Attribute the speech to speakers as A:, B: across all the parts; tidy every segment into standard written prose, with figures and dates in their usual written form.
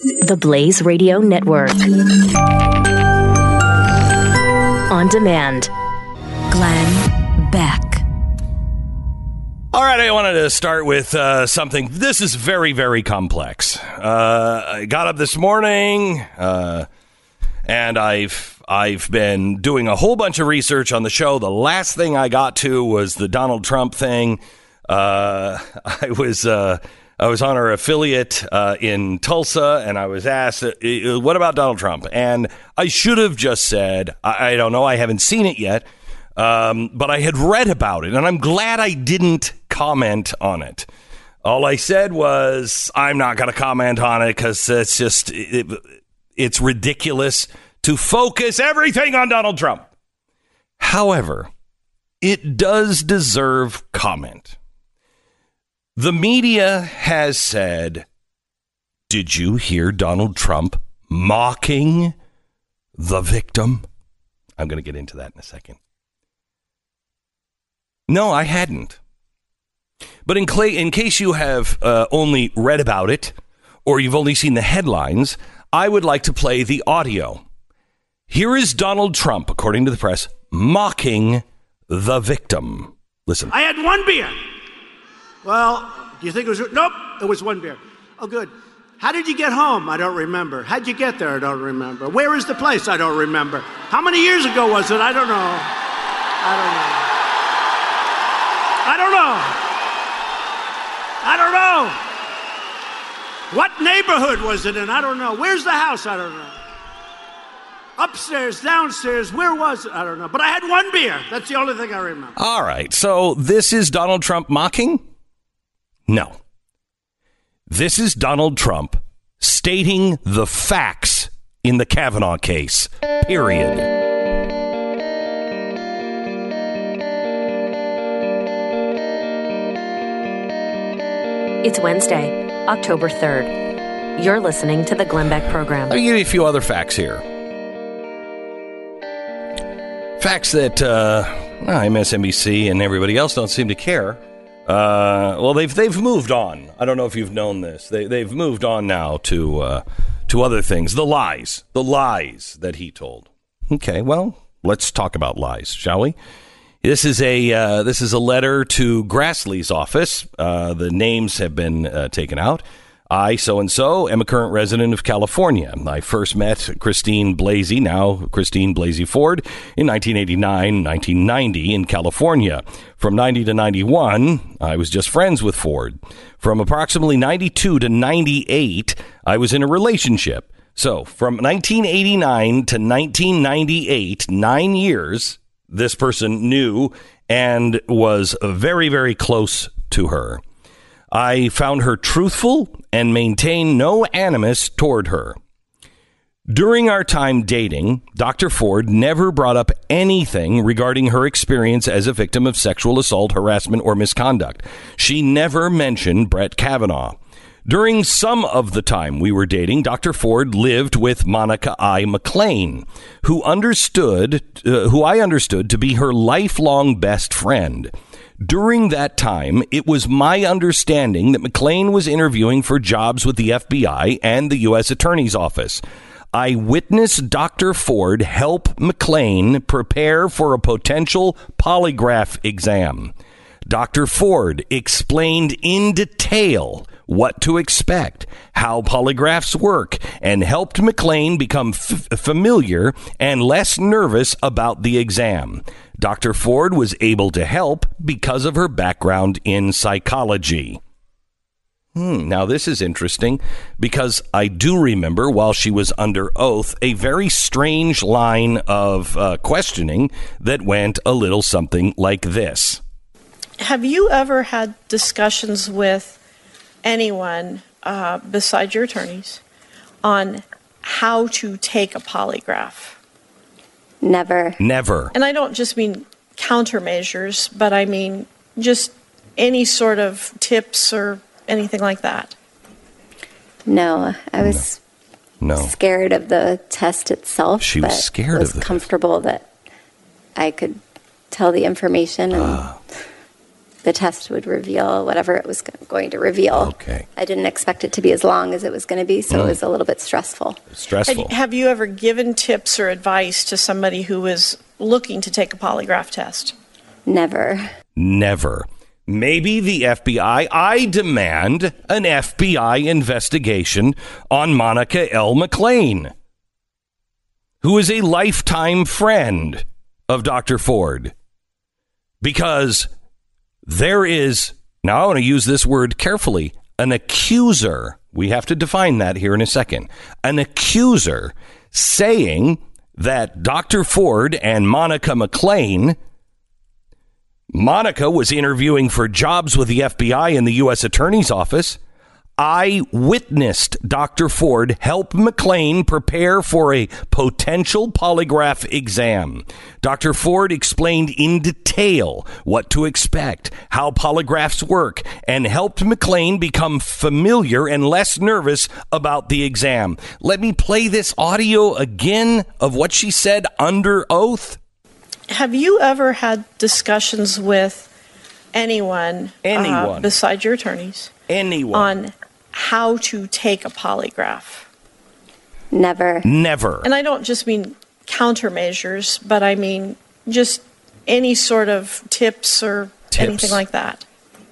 A: The Blaze Radio Network. On demand. Glenn Beck.
B: All right, I wanted to start with something. This is very, very complex. I got up this morning, and I've been doing a whole bunch of research on the show. The last thing I got to was the Donald Trump thing. I was on our affiliate in Tulsa, and I was asked, what about Donald Trump? And I should have just said, I don't know, I haven't seen it yet, but I had read about it, and I'm glad I didn't comment on it. All I said was, I'm not going to comment on it because it's just, it's ridiculous to focus everything on Donald Trump. However, it does deserve comment. The media has said, did you hear Donald Trump mocking the victim? I'm going to get into that in a second. No, I hadn't. But in case you have only read about it, or you've only seen the headlines, I would like to play the audio. Here is Donald Trump, according to the press, mocking the victim. Listen.
C: I had one beer. Well, do you think it was... Nope, it was one beer. Oh, good. How did you get home? I don't remember. How'd you get there? I don't remember. Where is the place? I don't remember. How many years ago was it? I don't know. What neighborhood was it in? I don't know. Where's the house? I don't know. Upstairs, downstairs, where was it? I don't know. But I had one beer. That's the only thing I remember.
B: All right. So this is Donald Trump mocking? No. This is Donald Trump stating the facts in the Kavanaugh case. Period.
A: It's Wednesday, October 3rd. You're listening to the Glenn Beck Program.
B: I'll give you a few other facts here. Facts that MSNBC and everybody else don't seem to care. Well, they've moved on. I don't know if you've known this. They've moved on now to other things. The lies that he told. Okay, well, let's talk about lies, shall we? This is a letter to Grassley's office. The names have been taken out. I, so-and-so, am a current resident of California. I first met Christine Blasey, now Christine Blasey Ford, in 1989, 1990 in California. From 90 to 91, I was just friends with Ford. From approximately 92 to 98, I was in a relationship. So from 1989 to 1998, 9 years, this person knew and was very, very close to her. I found her truthful and maintained no animus toward her. During our time dating, Dr. Ford never brought up anything regarding her experience as a victim of sexual assault, harassment, or misconduct. She never mentioned Brett Kavanaugh. During some of the time we were dating, Dr. Ford lived with Monica I. McClain, who I understood to be her lifelong best friend. During that time, it was my understanding that McClain was interviewing for jobs with the FBI and the U.S. Attorney's Office. I witnessed Dr. Ford help McClain prepare for a potential polygraph exam. Dr. Ford explained in detail what to expect, how polygraphs work, and helped McClain become familiar and less nervous about the exam. Dr. Ford was able to help because of her background in psychology. Now, this is interesting because I do remember while she was under oath a very strange line of questioning that went a little something like this.
D: Have you ever had discussions with anyone besides your attorneys on how to take a polygraph?
E: Never.
D: And I don't just mean countermeasures, but I mean just any sort of tips or anything like that.
E: No, I was scared of the test itself.
B: She was scared of the test.
E: Comfortable that I could tell the information. And the test would reveal whatever it was going to reveal.
B: Okay.
E: I didn't expect it to be as long as it was going to be, so it was a little bit stressful.
B: Stressful.
D: Have you ever given tips or advice to somebody who was looking to take a polygraph test?
E: Never.
B: Never. Maybe the FBI. I demand an FBI investigation on Monica L. McClain, who is a lifetime friend of Dr. Ford. Because there is, now I want to use this word carefully, an accuser. We have to define that here in a second. An accuser saying that Dr. Ford and Monica McClain, Monica was interviewing for jobs with the FBI and the U.S. Attorney's Office. I witnessed Dr. Ford help McClain prepare for a potential polygraph exam. Dr. Ford explained in detail what to expect, how polygraphs work, and helped McClain become familiar and less nervous about the exam. Let me play this audio again of what she said under oath.
D: Have you ever had discussions with anyone besides your attorneys on how to take a polygraph?
E: Never.
D: And I don't just mean countermeasures, but I mean just any sort of tips or anything like that.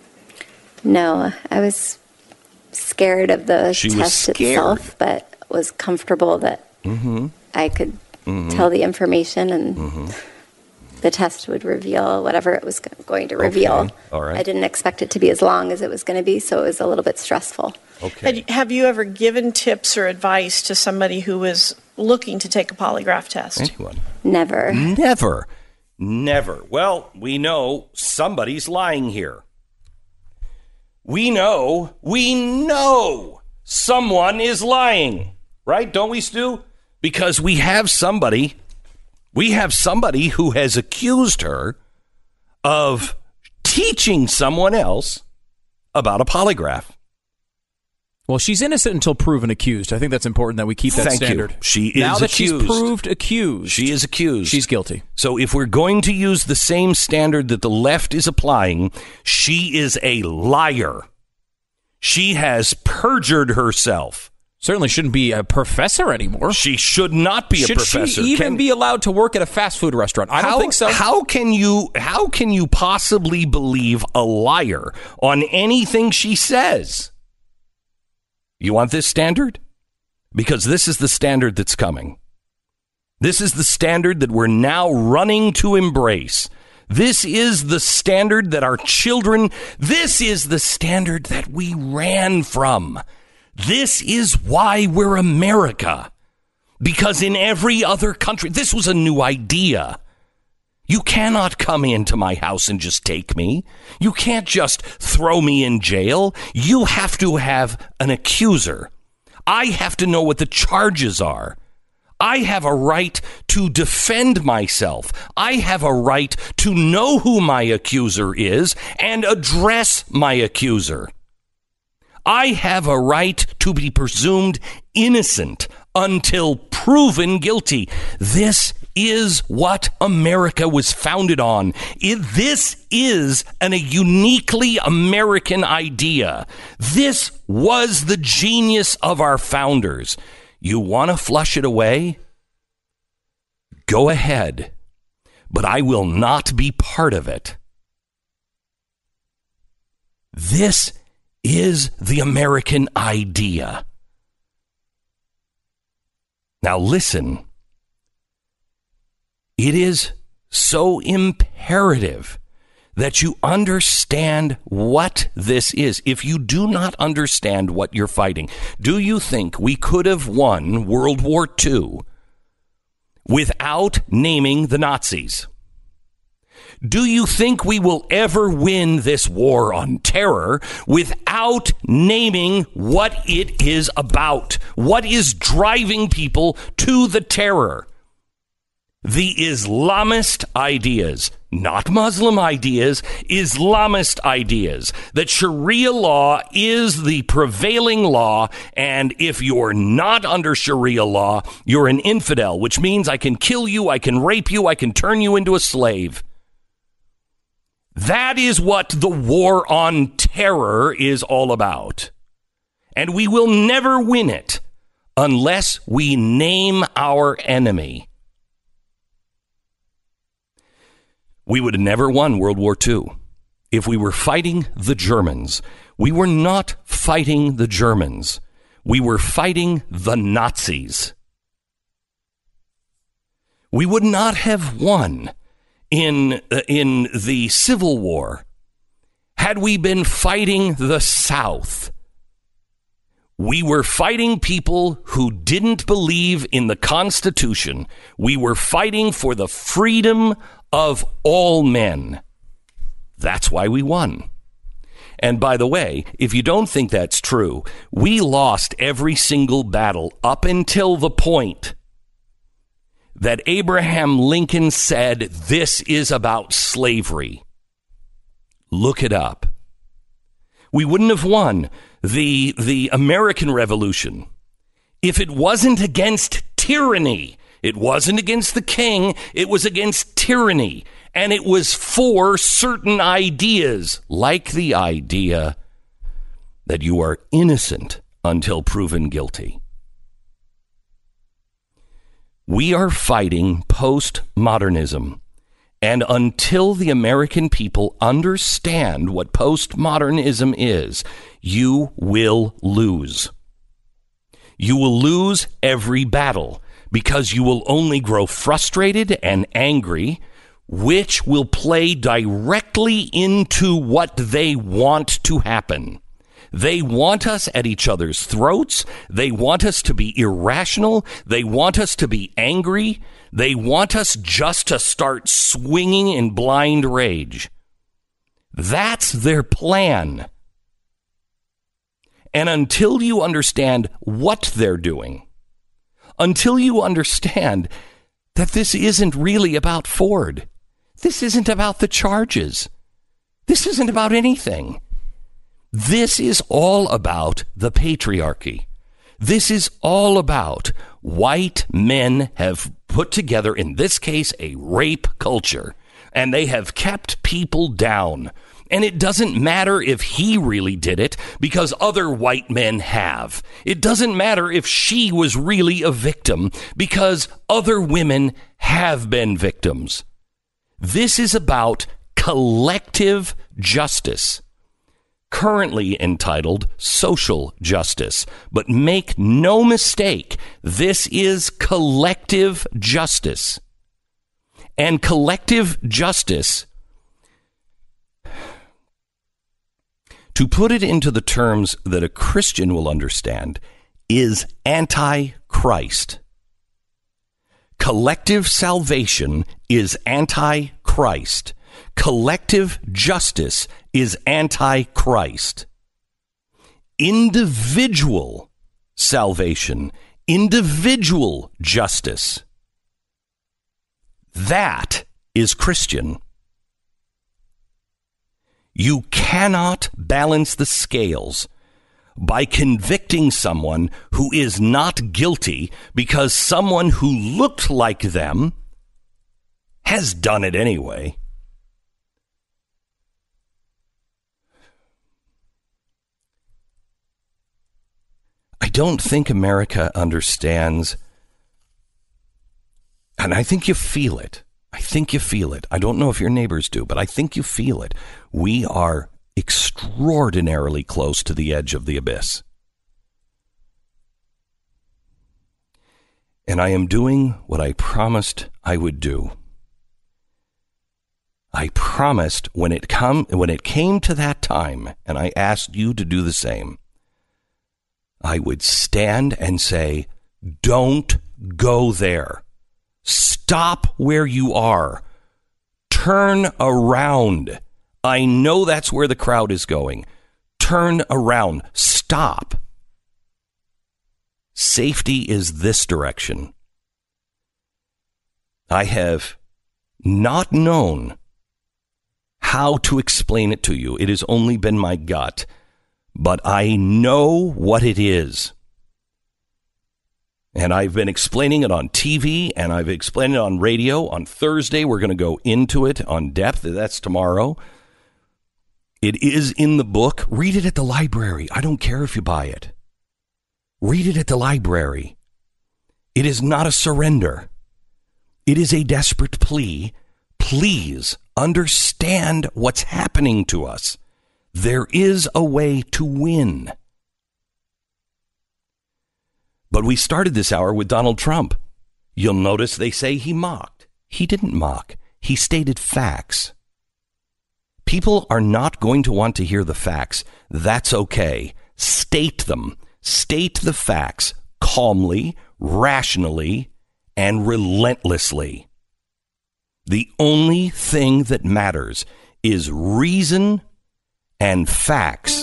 E: No, I was scared of the test itself, but was comfortable that I could tell the information and the test would reveal whatever it was going to reveal.
B: Okay. All right.
E: I didn't expect it to be as long as it was going to be, so it was a little bit stressful.
B: Okay.
D: Have you ever given tips or advice to somebody who was looking to take a polygraph test?
B: Anyone?
E: Never.
B: Never. Well, we know somebody's lying here. We know someone is lying, right? Don't we, Stu? Because we have somebody who has accused her of teaching someone else about a polygraph.
F: Well, she's innocent until proven accused. I think that's important that we keep that standard.
B: She is
F: now that
B: accused.
F: she's proved accused.
B: She is accused.
F: She's guilty.
B: So if we're going to use the same standard that the left is applying, she is a liar. She has perjured herself.
F: Certainly shouldn't be a professor anymore.
B: She should not be a professor.
F: Should she even be allowed to work at a fast food restaurant? I don't think so.
B: How can you possibly believe a liar on anything she says? You want this standard? Because this is the standard that's coming. This is the standard that we're now running to embrace. This is the standard that our children, this is the standard that we ran from. This is why we're America. Because in every other country, this was a new idea. You cannot come into my house and just take me. You can't just throw me in jail. You have to have an accuser. I have to know what the charges are. I have a right to defend myself. I have a right to know who my accuser is and address my accuser. I have a right to be presumed innocent until proven guilty. This is what America was founded on. This is a uniquely American idea. This was the genius of our founders. You want to flush it away? Go ahead. But I will not be part of it. This is the American idea. Now listen. It is so imperative that you understand what this is. If you do not understand what you're fighting, do you think we could have won World War II without naming the Nazis? Do you think we will ever win this war on terror without naming what it is about? What is driving people to the terror? The Islamist ideas, not Muslim ideas, Islamist ideas, that Sharia law is the prevailing law, and if you're not under Sharia law, you're an infidel, which means I can kill you, I can rape you, I can turn you into a slave. That is what the war on terror is all about. And we will never win it unless we name our enemy. We would have never won World War II if we were fighting the Germans. We were not fighting the Germans. We were fighting the Nazis. We would not have won in the Civil War had we been fighting the South. We were fighting people who didn't believe in the Constitution. We were fighting for the freedom of all men. That's why we won. And by the way, if you don't think that's true, we lost every single battle up until the point that Abraham Lincoln said, this is about slavery. Look it up. We wouldn't have won the American Revolution if it wasn't against tyranny. It wasn't against the king. It was against tyranny. And it was for certain ideas, like the idea that you are innocent until proven guilty. We are fighting postmodernism. And until the American people understand what postmodernism is, you will lose. You will lose every battle because you will only grow frustrated and angry, which will play directly into what they want to happen. They want us at each other's throats. They want us to be irrational. They want us to be angry. They want us just to start swinging in blind rage. That's their plan. And until you understand what they're doing, until you understand that this isn't really about Ford, this isn't about the charges, this isn't about anything. This is all about the patriarchy. This is all about white men have put together, in this case, a rape culture, and they have kept people down. And it doesn't matter if he really did it, because other white men have. It doesn't matter if she was really a victim, because other women have been victims. This is about collective justice, currently entitled social justice. But make no mistake, this is collective justice. And collective justice, to put it into the terms that a Christian will understand, is anti-Christ. Collective salvation is anti-Christ. Collective justice is anti-Christ. Individual salvation, individual justice, that is Christian. You cannot balance the scales by convicting someone who is not guilty because someone who looked like them has done it anyway. I don't think America understands, and I think you feel it. I think you feel it. I don't know if your neighbors do, but I think you feel it. We are extraordinarily close to the edge of the abyss. And I am doing what I promised I would do. I promised when it came to that time, and I asked you to do the same, I would stand and say, don't go there. Stop where you are. Turn around. I know that's where the crowd is going. Turn around. Stop. Safety is this direction. I have not known how to explain it to you. It has only been my gut. But I know what it is. And I've been explaining it on TV, and I've explained it on radio. On Thursday, we're going to go into it on depth. That's tomorrow. It is in the book. Read it at the library. I don't care if you buy it. Read it at the library. It is not a surrender. It is a desperate plea. Please understand what's happening to us. There is a way to win. But we started this hour with Donald Trump. You'll notice they say he mocked. He didn't mock. He stated facts. People are not going to want to hear the facts. That's okay. State them. State the facts calmly, rationally, and relentlessly. The only thing that matters is reason and facts.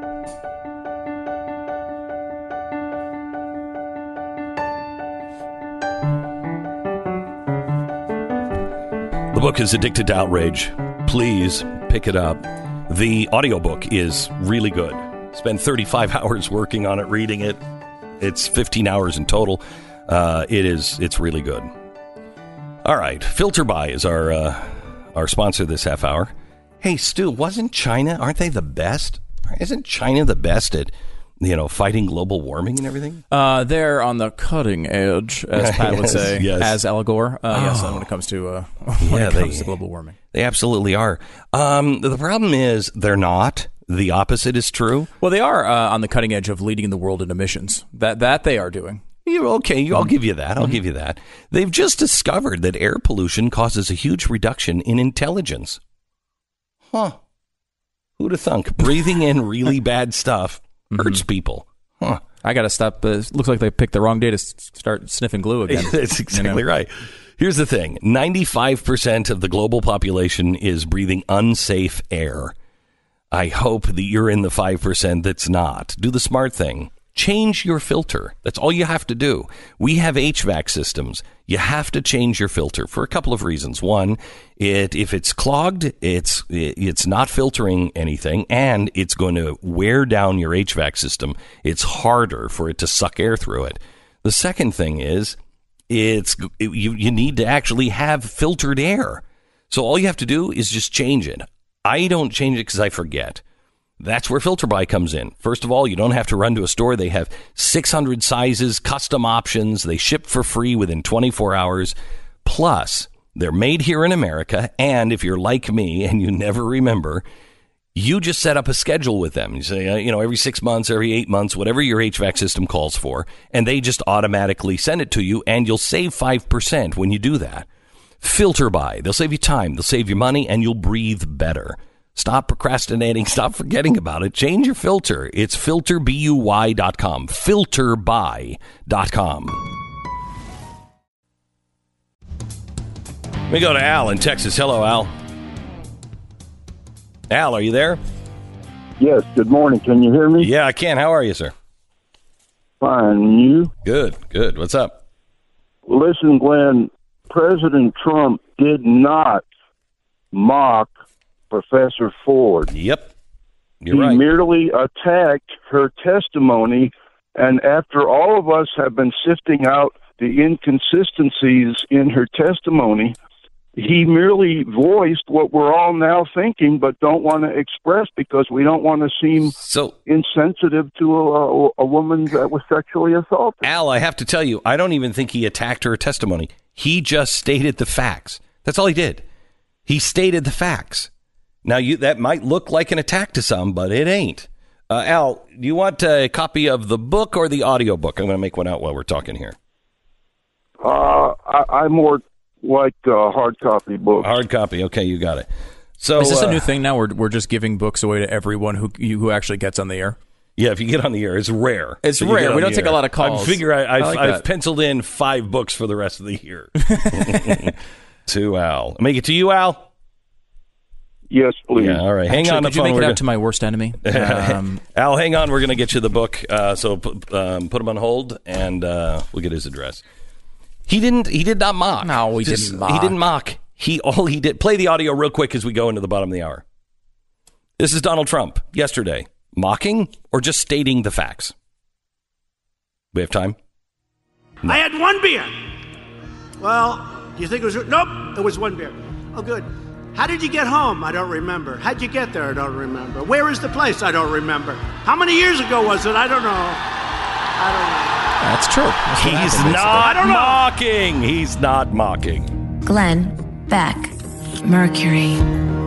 B: The book is Addicted to Outrage. Please pick it up. The audiobook is really good. Spent 35 hours working on it, reading it. It's 15 hours in total. It's really good. All right. FilterBuy is our sponsor this half hour. Hey, Stu, aren't they the best? Isn't China the best at, fighting global warming and everything?
F: They're on the cutting edge, as Pat would say,
B: yes.
F: as Al Gore. Yes, when it comes to global warming.
B: They absolutely are. The problem is they're not. The opposite is true.
F: Well, they are on the cutting edge of leading the world in emissions. That they are doing.
B: Okay, I'll give you that. I'll give you that. They've just discovered that air pollution causes a huge reduction in intelligence. Huh. Who'd have thunk? Breathing in really bad stuff hurts people. Huh.
F: I got to stop. Looks like they picked the wrong day to start sniffing glue again.
B: That's exactly right. Here's the thing. 95% of the global population is breathing unsafe air. I hope that you're in the 5% that's not. Do the smart thing. Change your filter. That's all you have to do. We have HVAC systems. You have to change your filter for a couple of reasons. One, if it's clogged, it's not filtering anything, and it's going to wear down your HVAC system. It's harder for it to suck air through it. The second thing is you need to actually have filtered air. So all you have to do is just change it. I don't change it because I forget. That's where FilterBuy comes in. First of all, you don't have to run to a store. They have 600 sizes, custom options. They ship for free within 24 hours. Plus, they're made here in America. And if you're like me and you never remember, you just set up a schedule with them. You say, every 6 months, every 8 months, whatever your HVAC system calls for. And they just automatically send it to you. And you'll save 5% when you do that. FilterBuy. They'll save you time. They'll save you money. And you'll breathe better. Stop procrastinating. Stop forgetting about it. Change your filter. It's filterbuy.com. Filterbuy.com. Let me go to Al in Texas. Hello, Al. Al, are you there?
G: Yes. Good morning. Can you hear me?
B: Yeah, I can. How are you, sir?
G: Fine. And you?
B: Good. What's up?
G: Listen, Glenn, President Trump did not mock Professor Ford.
B: Yep. You're right.
G: He merely attacked her testimony, and after all of us have been sifting out the inconsistencies in her testimony, he merely voiced what we're all now thinking but don't want to express because we don't want to seem insensitive to a woman that was sexually assaulted.
B: Al, I have to tell you, I don't even think he attacked her testimony. He just stated the facts. That's all he did. He stated the facts. Now, that might look like an attack to some, but it ain't. Al, do you want a copy of the book or the audio book? I'm going to make one out while we're talking here.
G: I more like hard copy books.
B: Hard copy. Okay, you got it. So
F: is this a new thing now? We're just giving books away to everyone who actually gets on the air?
B: Yeah, if you get on the air, it's rare.
F: It's rare. We don't take a lot of calls.
B: I figure I've penciled in 5 books for the rest of the year. To Al. Make it to you, Al?
G: Yes, please.
B: Yeah, all right. Hang on.
F: Could you make it out to my worst enemy?
B: Al, hang on. We're going to get you the book. So put him on hold, and we'll get his address. He did not mock.
F: No, he didn't mock.
B: He didn't mock. All he did. Play the audio real quick as we go into the bottom of the hour. This is Donald Trump yesterday. Mocking or just stating the facts? We have time?
C: No. I had 1 beer. Well, do you think it was... Nope, it was 1 beer. Oh, good. How did you get home? I don't remember. How'd you get there? I don't remember. Where is the place? I don't remember. How many years ago was it? I don't know.
F: That's true.
B: He's not mocking. He's not mocking.
H: Glenn Beck, Mercury.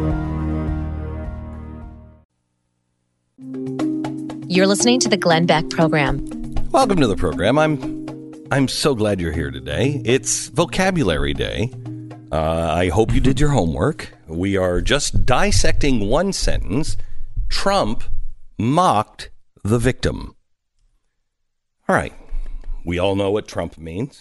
A: You're listening to the Glenn Beck Program.
B: Welcome to the program. I'm so glad you're here today. It's Vocabulary Day. I hope you did your homework. We are just dissecting one sentence. Trump mocked the victim. All right. We all know what Trump means.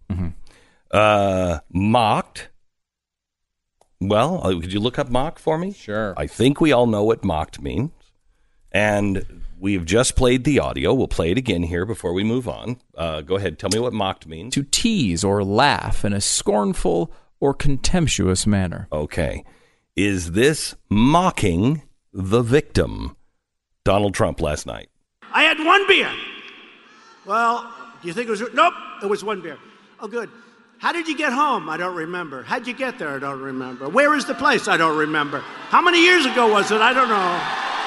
B: Mocked. Well, could you look up mock for me?
F: Sure.
B: I think we all know what mocked means. And we've just played the audio. We'll play it again here before we move on. Go ahead. Tell me what mocked means.
F: To tease or laugh in a scornful or contemptuous manner.
B: Okay. Is this mocking the victim? Donald Trump last night.
C: I had one beer. Well, do you think it was... Nope, it was one beer. Oh, good. How did you get home? I don't remember. How'd you get there? I don't remember. Where is the place? I don't remember. How many years ago was it? I don't know.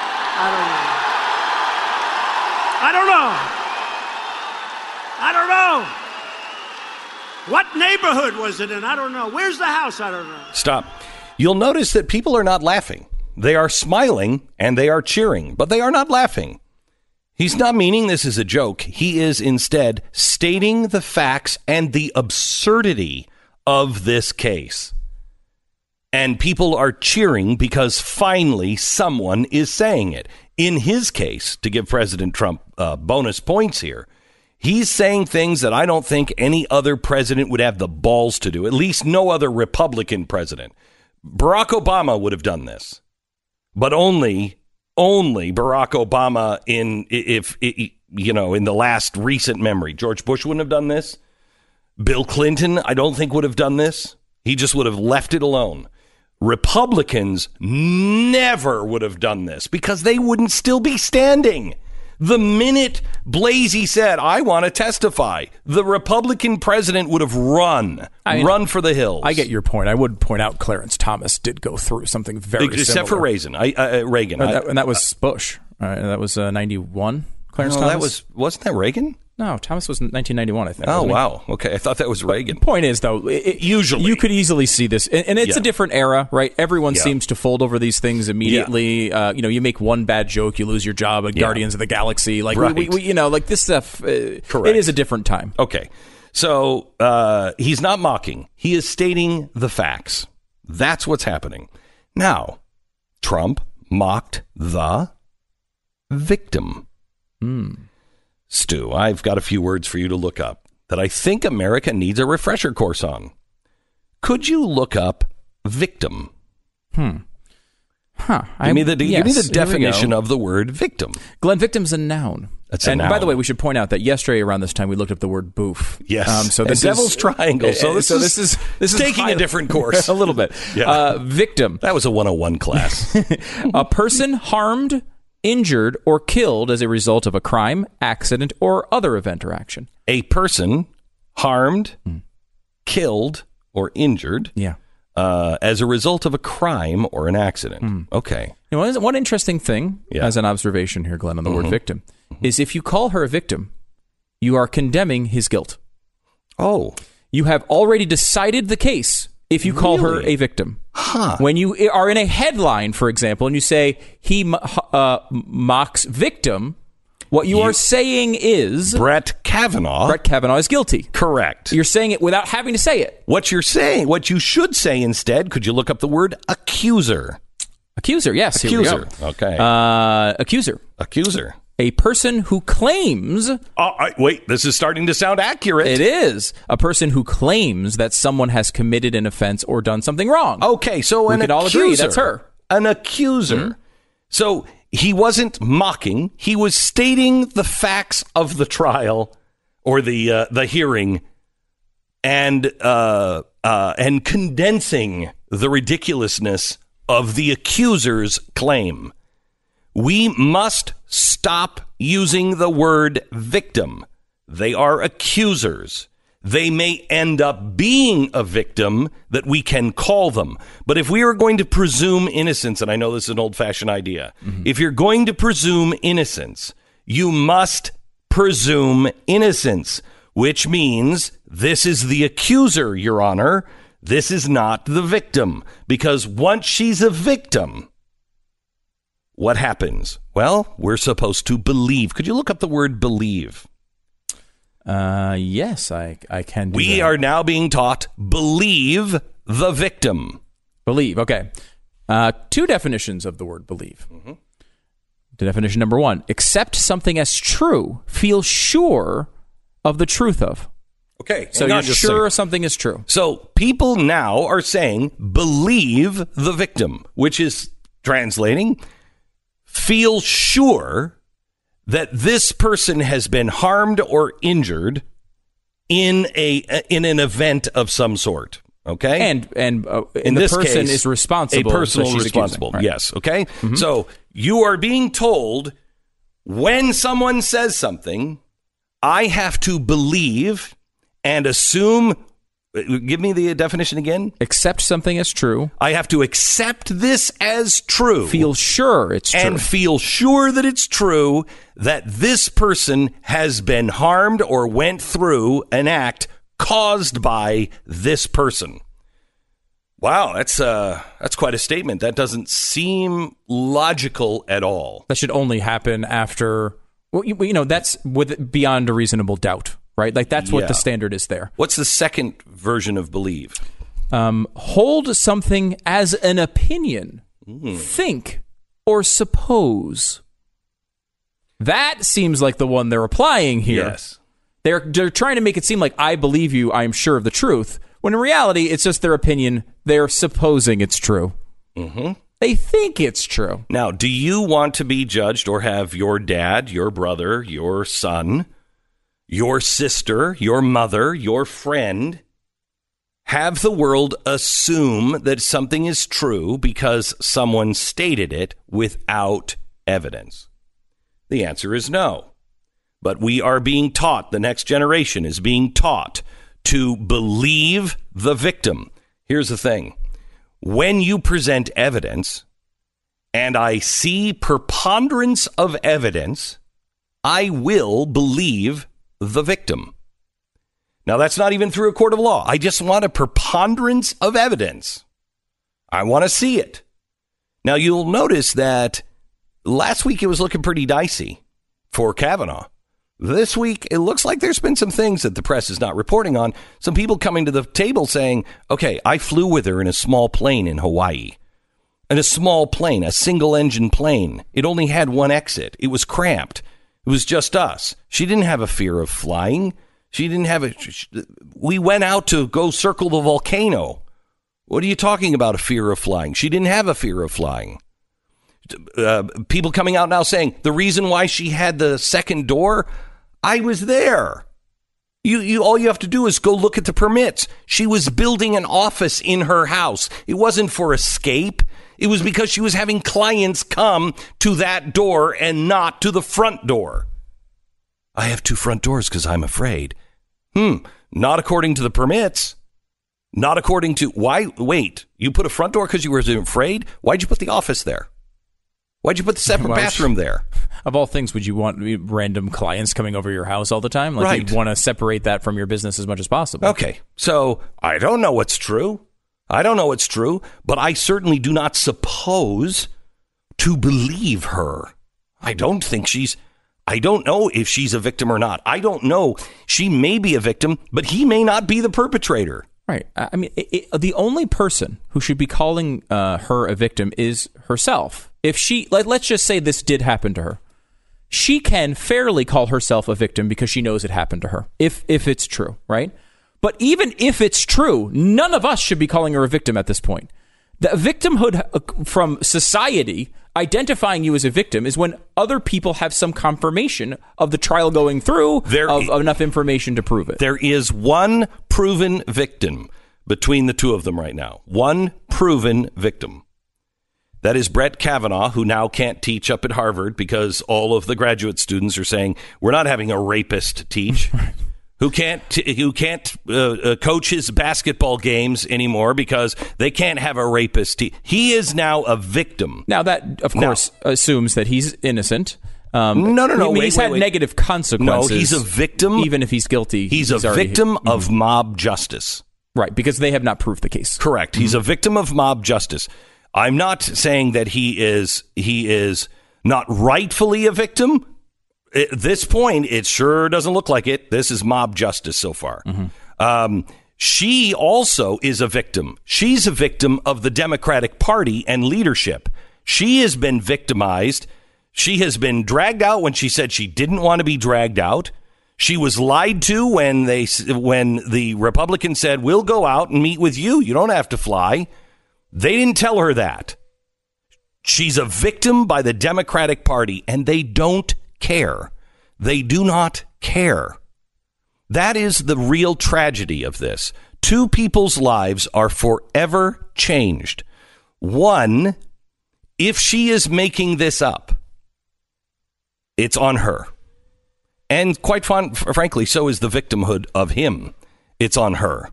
C: I don't know. What neighborhood was it in? I don't know. Where's the house? I don't know.
B: Stop. You'll notice that people are not laughing. They are smiling and they are cheering, but they are not laughing. He's not meaning this is a joke. He is instead stating the facts and the absurdity of this case. And people are cheering because finally someone is saying it. In his case, to give President Trump bonus points here, he's saying things that I don't think any other president would have the balls to do, at least no other Republican president. Barack Obama would have done this, but only Barack Obama in the last recent memory. George Bush wouldn't have done this. Bill Clinton, I don't think would have done this. He just would have left it alone. Republicans never would have done this because they wouldn't still be standing. The minute Blasey said, I want to testify, the Republican president would have run for the hills.
F: I get your point. I would point out Clarence Thomas did go through something very similar.
B: Except for Reagan.
F: And that was Bush. That was 91. Clarence Thomas?
B: Wasn't that Reagan?
F: No, Thomas was in 1991, I think.
B: Oh, wow. Okay, I thought that was Reagan.
F: The point is, though, usually you could easily see this, and it's a different era, right? Everyone seems to fold over these things immediately. Yeah. You make one bad joke, you lose your job at Guardians of the Galaxy. Like, right. like this stuff,
B: correct.
F: It is a different time.
B: Okay, so he's not mocking. He is stating the facts. That's what's happening. Now, Trump mocked the victim. Stu, I've got a few words for you to look up that I think America needs a refresher course on. Could you look up victim?
F: Give me
B: the definition of the word victim.
F: Glenn, victim's a noun.
B: That's a noun.
F: By the way, we should point out that yesterday around this time we looked up the word boof.
B: Yes.
F: So this
B: Devil's Triangle. So this is taking a different course.
F: A little bit.
B: Yeah.
F: Victim.
B: That was a 101 class.
F: A person harmed, injured, or killed as a result of a crime, accident, or other event or action.
B: A person harmed, killed, or injured as a result of a crime or an accident. Okay.
F: One interesting thing, as an observation here, Glenn, on the word victim, is if you call her a victim, you are condemning his guilt.
B: Oh.
F: You have already decided the case if you call her a victim. When you are in a headline, for example, and you say he mocks victim, what you are saying is
B: Brett Kavanaugh
F: is guilty.
B: Correct.
F: You're saying it without having to say it.
B: What you should say instead, could you look up the word accuser?
F: Accuser, yes.
B: Accuser.
F: Here we go.
B: Okay.
F: Accuser. A person who claims...
B: wait, this is starting to sound accurate.
F: It is. A person who claims that someone has committed an offense or done something wrong.
B: Okay, so
F: we could all agree that's her.
B: An accuser. So he wasn't mocking. He was stating the facts of the trial or the hearing and condensing the ridiculousness of the accuser's claim. We must stop using the word victim. They are accusers. they may end up being a victim that we can call them. But if we are going to presume innocence, and I know this is an old-fashioned idea, if you're going to presume innocence, you must presume innocence, which means this is the accuser, Your Honor. This is not the victim. Because once she's a victim, what happens? Well, we're supposed to believe. Could you look up the word believe?
F: Yes, I can do
B: We
F: that.
B: are now being taught believe the victim.
F: Believe, okay. Two definitions of the word believe. The definition number one, accept something as true, feel sure of the truth of.
B: Okay.
F: So you're sure something is true.
B: So people now are saying believe the victim, which is translating feel sure that this person has been harmed or injured in an event of some sort. Okay,
F: and
B: in
F: the
B: this
F: person
B: case,
F: is responsible.
B: A personal
F: so
B: responsible.
F: Accusing, right?
B: Yes. Okay. So you are being told when someone says something, I have to believe and assume. Give me the definition again.
F: Accept something as true.
B: I have to accept this as true.
F: Feel sure it's true.
B: And feel sure that it's true that this person has been harmed or went through an act caused by this person. Wow, that's quite a statement. That doesn't seem logical at all.
F: That should only happen after, well, that's with beyond a reasonable doubt, right? Like that's what the standard is there.
B: What's the second version of believe?
F: Hold something as an opinion, think, or suppose. That seems like the one they're applying here.
B: Yes.
F: They're trying to make it seem like I believe you, I am sure of the truth, when in reality, it's just their opinion. They're supposing it's true. They think it's true.
B: Now, do you want to be judged or have your dad, your brother, your son, your sister, your mother, your friend have the world assume that something is true because someone stated it without evidence? The answer is no. But we are being taught, the next generation is being taught to believe the victim. Here's the thing. When you present evidence, and I see preponderance of evidence, I will believe the victim. Now, that's not even through a court of law. I just want a preponderance of evidence. I want to see it. Now, you'll notice that last week it was looking pretty dicey for Kavanaugh. This week, it looks like there's been some things that the press is not reporting on. Some people coming to the table saying, okay, I flew with her in a small plane in Hawaii. In a small plane, a single-engine plane. It only had one exit. It was cramped. It was just us. She didn't have a fear of flying. She didn't have we went out to go circle the volcano. What are you talking about, a fear of flying? She didn't have a fear of flying. People coming out now saying the reason why she had the second door, I was there. You all you have to do is go look at the permits. She was building an office in her house. It wasn't for escape. It was because she was having clients come to that door and not to the front door. I have two front doors because I'm afraid. Not according to the permits. Not according to why. Wait, you put a front door because you were afraid? Why'd you put the office there? Why'd you put the separate bathroom there?
F: Of all things, would you want random clients coming over your house all the time? Like
B: right.
F: You'd want to separate that from your business as much as possible.
B: Okay, so I don't know what's true. But I certainly do not suppose to believe her. I don't know if she's a victim or not. I don't know. She may be a victim, but he may not be the perpetrator.
F: Right. I mean, the only person who should be calling her a victim is herself. If she, let's just say this did happen to her, she can fairly call herself a victim because she knows it happened to her, if it's true, right? But even if it's true, none of us should be calling her a victim at this point. The victimhood from society identifying you as a victim is when other people have some confirmation of the trial going through, of enough information to prove it.
B: There is one proven victim between the two of them right now. One proven victim. That is Brett Kavanaugh, who now can't teach up at Harvard because all of the graduate students are saying, we're not having a rapist teach. who can't coach his basketball games anymore because they can't have a rapist. He is now a victim.
F: Now that, of course, assumes that he's innocent.
B: No.
F: He's had negative consequences.
B: No, he's a victim.
F: Even if he's guilty.
B: He's a victim of mob justice.
F: Right, because they have not proved the case.
B: Correct. He's a victim of mob justice. I'm not saying that he is not rightfully a victim. At this point, it sure doesn't look like it. This is mob justice so far. She also is a victim. She's a victim of the Democratic Party and leadership. She has been victimized. She has been dragged out when she said she didn't want to be dragged out. She was lied to when the Republicans said, we'll go out and meet with you. You don't have to fly. They didn't tell her that. She's a victim by the Democratic Party, and they don't care. They do not care. That is the real tragedy of this. Two people's lives are forever changed. One, if she is making this up, it's on her. And quite frankly, so is the victimhood of him. It's on her.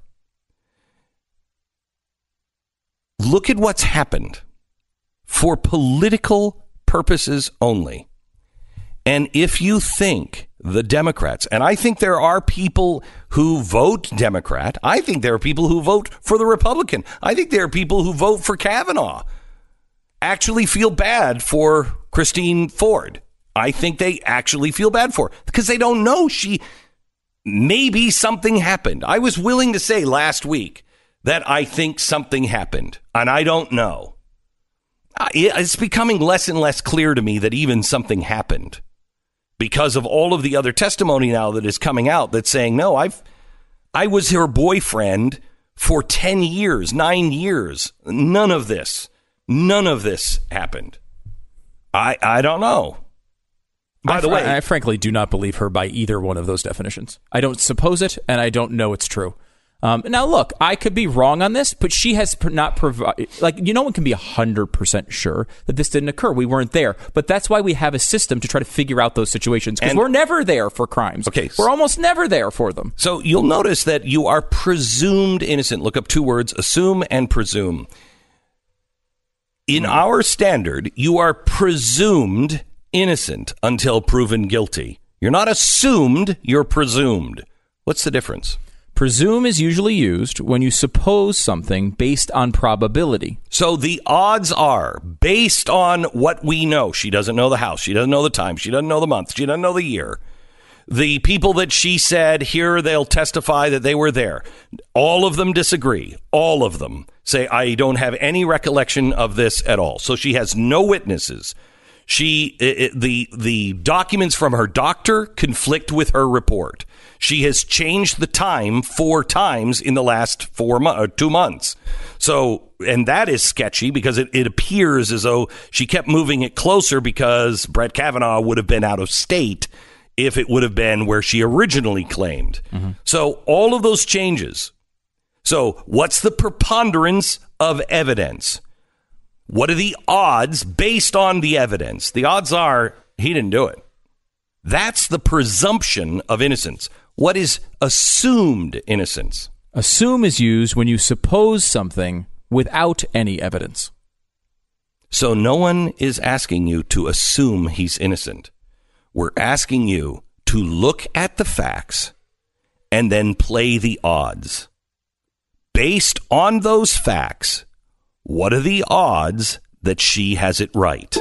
B: Look at what's happened for political purposes only. And if you think the Democrats, and I think there are people who vote Democrat, I think there are people who vote for the Republican, I think there are people who vote for Kavanaugh, actually feel bad for Christine Ford. I think they actually feel bad for her because they don't know maybe something happened. I was willing to say last week that I think something happened, and I don't know. It's becoming less and less clear to me that even something happened because of all of the other testimony now that is coming out that's saying, no, I was her boyfriend for 10 years, 9 years. None of this happened. I don't know. By the way,
F: I frankly do not believe her by either one of those definitions. I don't suppose it, and I don't know it's true. Now, look, I could be wrong on this, but she has not provided, no one can be 100% sure that this didn't occur. We weren't there. But that's why we have a system to try to figure out those situations, because we're never there for crimes.
B: Okay.
F: We're almost never there for them.
B: So you'll notice that you are presumed innocent. Look up two words, assume and presume. In our standard, you are presumed innocent until proven guilty. You're not assumed, you're presumed. What's the difference?
F: Presume is usually used when you suppose something based on probability.
B: So the odds are based on what we know. She doesn't know the house. She doesn't know the time. She doesn't know the month. She doesn't know the year. The people that she said here, they'll testify that they were there. All of them disagree. All of them say, I don't have any recollection of this at all. So she has no witnesses. The documents from her doctor conflict with her report. She has changed the time 4 times in the last 2 months. So, and that is sketchy because it appears as though she kept moving it closer because Brett Kavanaugh would have been out of state if it would have been where she originally claimed. Mm-hmm. So all of those changes. So what's the preponderance of evidence? What are the odds based on the evidence? The odds are he didn't do it. That's the presumption of innocence. What is assumed innocence?
F: Assume is used when you suppose something without any evidence.
B: So no one is asking you to assume he's innocent. We're asking you to look at the facts and then play the odds. Based on those facts, what are the odds that she has it right?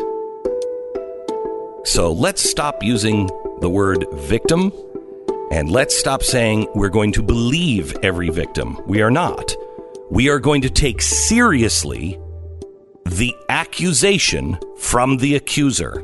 B: So let's stop using the word victim, and let's stop saying we're going to believe every victim. We are not. We are going to take seriously the accusation from the accuser.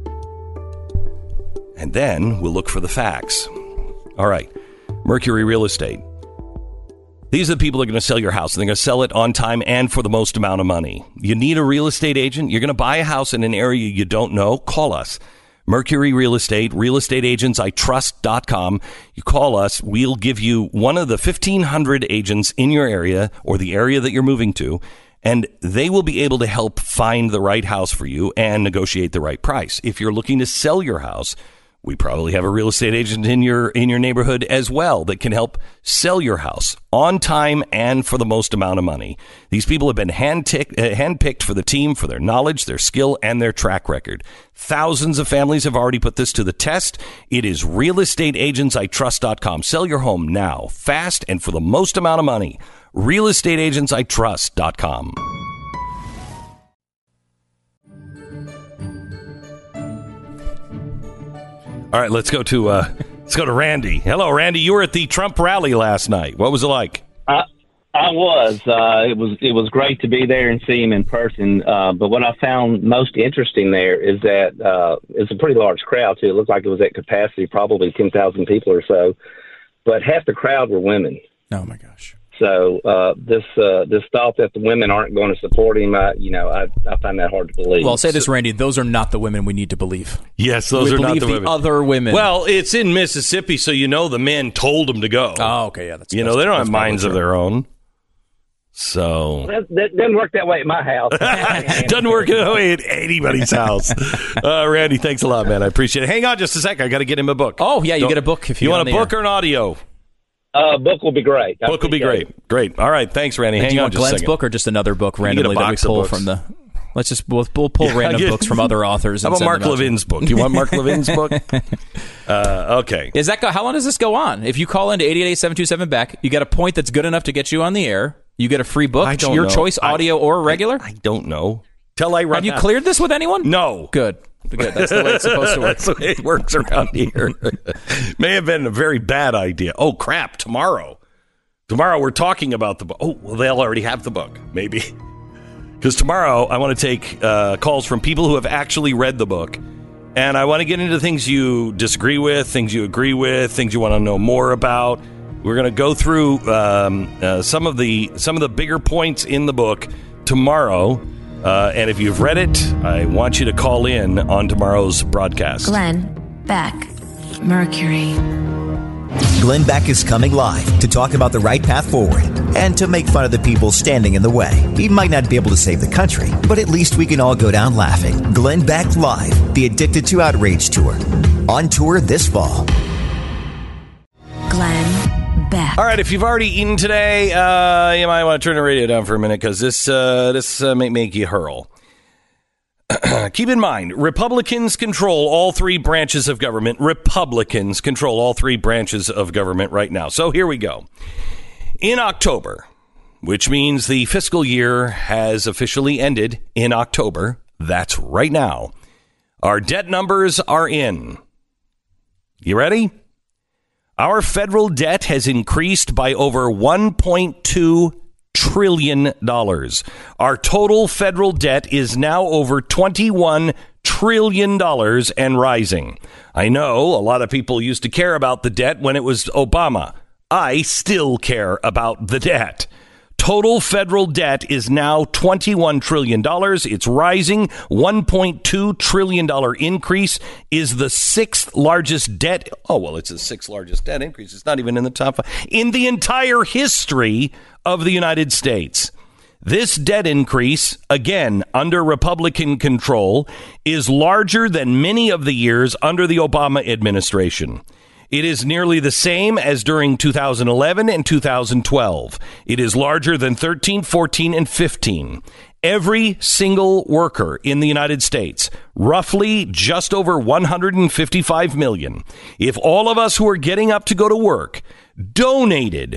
B: And then we'll look for the facts. All right. Mercury Real Estate. These are the people that are going to sell your house, and they're going to sell it on time and for the most amount of money. You need a real estate agent? You're going to buy a house in an area you don't know? Call us. Mercury Real Estate, realestateagentsitrust.com. You call us. We'll give you one of the 1,500 agents in your area or the area that you're moving to, and they will be able to help find the right house for you and negotiate the right price. If you're looking to sell your house, We probably have a real estate agent in your neighborhood as well that can help sell your house on time and for the most amount of money. These people have been handpicked for the team for their knowledge, their skill, and their track record. Thousands of families have already put this to the test. It is realestateagentsitrust.com. Sell your home now, fast, and for the most amount of money. realestateagentsitrust.com. All right, let's go to Randy. Hello, Randy. You were at the Trump rally last night. What was it like?
I: I was. It was great to be there and see him in person. But what I found most interesting there is that it's a pretty large crowd too. It looked like it was at capacity, probably 10,000 people or so. But half the crowd were women.
F: Oh my gosh!
I: So this thought that the women aren't going to support him, I find that hard to believe.
F: Well, I'll say this, Randy, those are not the women we need to believe.
B: Yes, those are not the women.
F: Other women.
B: Well, it's in Mississippi, so the men told them to go.
F: Oh, okay, yeah.
B: They don't have minds of their own. So
I: that doesn't work that way at my house.
B: Doesn't work that way at anybody's house. Randy, thanks a lot, man. I appreciate it. Hang on just a sec. I got to get him a book.
F: Oh, yeah, you get a book if you
B: want a book or an audio.
I: Book will be great.
B: Book will be great. Great. All right. Thanks, Randy. Hang on just a second.
F: Do you want Glenn's book or just another book randomly that we pull from the... We'll pull random books from other authors.
B: How about Mark Levin's book? You want Mark Levin's book? Okay.
F: How long does this go on? If you call into 888-727-BECK, you get a point that's good enough to get you on the air. You get a free book. Your choice, audio or regular?
B: I don't know. Have
F: you cleared this with anyone?
B: No.
F: Good. That's the way it's supposed to work.
B: That's the way it works around here. May have been a very bad idea. Oh, crap. Tomorrow we're talking about the book. Oh, well, they'll already have the book. Maybe. Because tomorrow I want to take calls from people who have actually read the book. And I want to get into things you disagree with, things you agree with, things you want to know more about. We're going to go through some of the bigger points in the book tomorrow. And if you've read it, I want you to call in on tomorrow's broadcast.
H: Glenn Beck, Mercury.
J: Glenn Beck is coming live to talk about the right path forward and to make fun of the people standing in the way. He might not be able to save the country, but at least we can all go down laughing. Glenn Beck Live, the Addicted to Outrage Tour. On tour this fall.
H: Glenn Beck.
B: All right, if you've already eaten today, you might want to turn the radio down for a minute because this may make you hurl. Keep in mind, Republicans control all three branches of government. Republicans control all three branches of government right now. So here we go. In October, which means the fiscal year has officially ended in October, that's right now, our debt numbers are in. You ready? Our federal debt has increased by over $1.2 trillion. Our total federal debt is now over $21 trillion and rising. I know a lot of people used to care about the debt when it was Obama. I still care about the debt. Total federal debt is now $21 trillion. It's rising. $1.2 trillion increase is the sixth largest debt. Oh, well, it's the sixth largest debt increase. It's not even in the top five. In the entire history of the United States. This debt increase, again, under Republican control, is larger than many of the years under the Obama administration. It is nearly the same as during 2011 and 2012. It is larger than 13, 14, and 15. Every single worker in the United States, roughly just over 155 million, if all of us who are getting up to go to work donated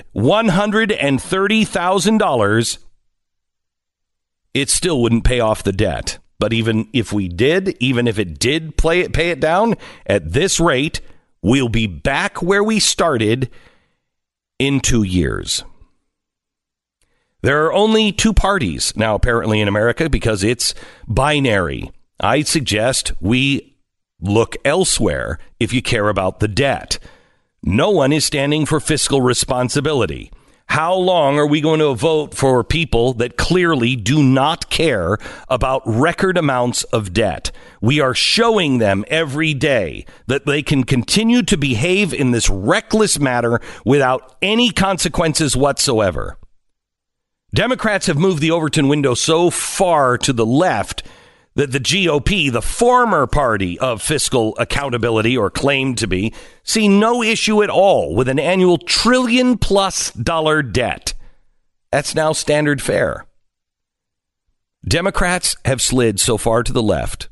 B: $130,000, it still wouldn't pay off the debt. But even if we did, even if it did pay it down at this rate, we'll be back where we started in 2 years. There are only two parties now, apparently, in America because it's binary. I suggest we look elsewhere if you care about the debt. No one is standing for fiscal responsibility. How long are we going to vote for people that clearly do not care about record amounts of debt? We are showing them every day that they can continue to behave in this reckless manner without any consequences whatsoever. Democrats have moved the Overton window so far to the left that the GOP, the former party of fiscal accountability, or claimed to be, see no issue at all with an annual $1 trillion+ debt. That's now standard fare. Democrats have slid so far to the left.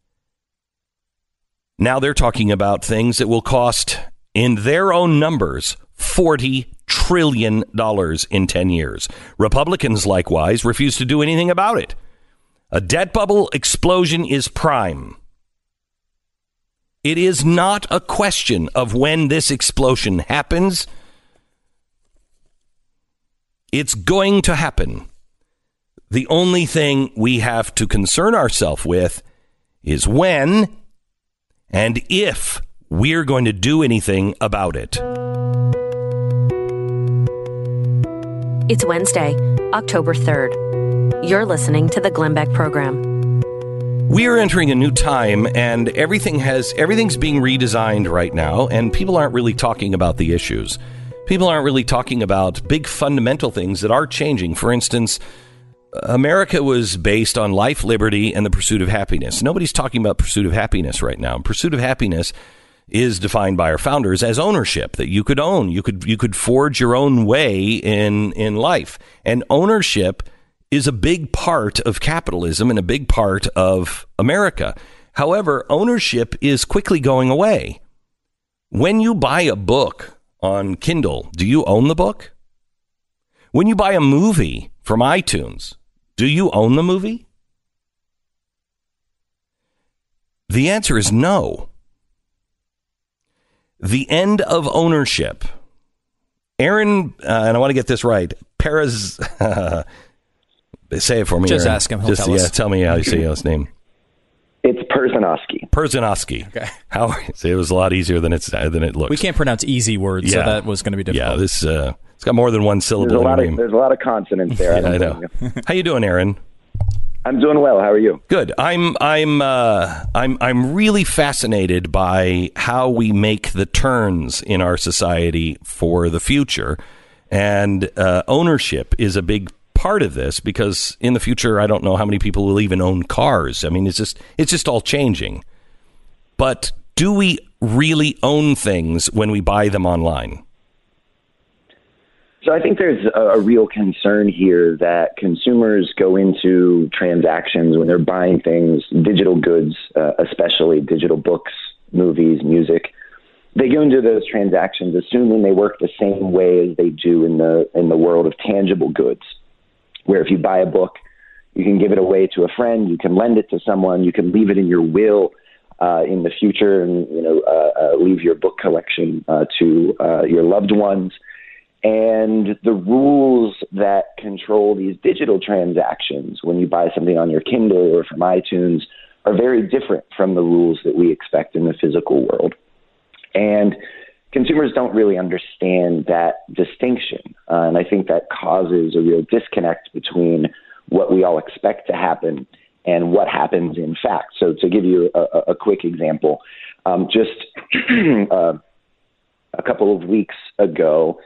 B: Now they're talking about things that will cost, in their own numbers, $40 trillion in 10 years. Republicans, likewise, refuse to do anything about it. A debt bubble explosion is prime. It is not a question of when this explosion happens. It's going to happen. The only thing we have to concern ourselves with is when and if we're going to do anything about it.
A: It's Wednesday, October 3rd. You're listening to the Glenn Beck Program.
B: We are entering a new time, and everything's being redesigned right now, and people aren't really talking about the issues. People aren't really talking about big fundamental things that are changing. For instance, America was based on life, liberty, and the pursuit of happiness. Nobody's talking about pursuit of happiness right now. Pursuit of happiness is defined by our founders as ownership, that you could own. You could forge your own way in life. And ownership is a big part of capitalism and a big part of America. However, ownership is quickly going away. When you buy a book on Kindle, do you own the book? When you buy a movie from iTunes, do you own the movie? The answer is no. The end of ownership. Aaron, and I want to get this right, Perez... say it for me.
F: Just
B: Aaron.
F: ask him. He'll tell us.
B: Tell me how you say his name.
K: It's Persinovsky.
B: Persinovsky. Okay. See, it was a lot easier than it looks.
F: We can't pronounce easy words, so that was going to be difficult.
B: Yeah, this it's got more than one syllable.
K: There's a lot of consonants there.
B: Yeah, I know. How you doing, Aaron?
K: I'm doing well. How are you?
B: Good. I'm really fascinated by how we make the turns in our society for the future, and ownership is a big part of this, because in the future, I don't know how many people will even own cars. I mean, it's just all changing. But do we really own things when we buy them online?
K: So I think there's a real concern here that consumers go into transactions when they're buying things, digital goods, especially digital books, movies, music. They go into those transactions assuming they work the same way as they do in the world of tangible goods, where if you buy a book, you can give it away to a friend, you can lend it to someone, you can leave it in your will in the future, and leave your book collection to your loved ones. And the rules that control these digital transactions when you buy something on your Kindle or from iTunes are very different from the rules that we expect in the physical world. And consumers don't really understand that distinction. And I think that causes a real disconnect between what we all expect to happen and what happens in fact. So to give you a quick example, just a couple of weeks ago,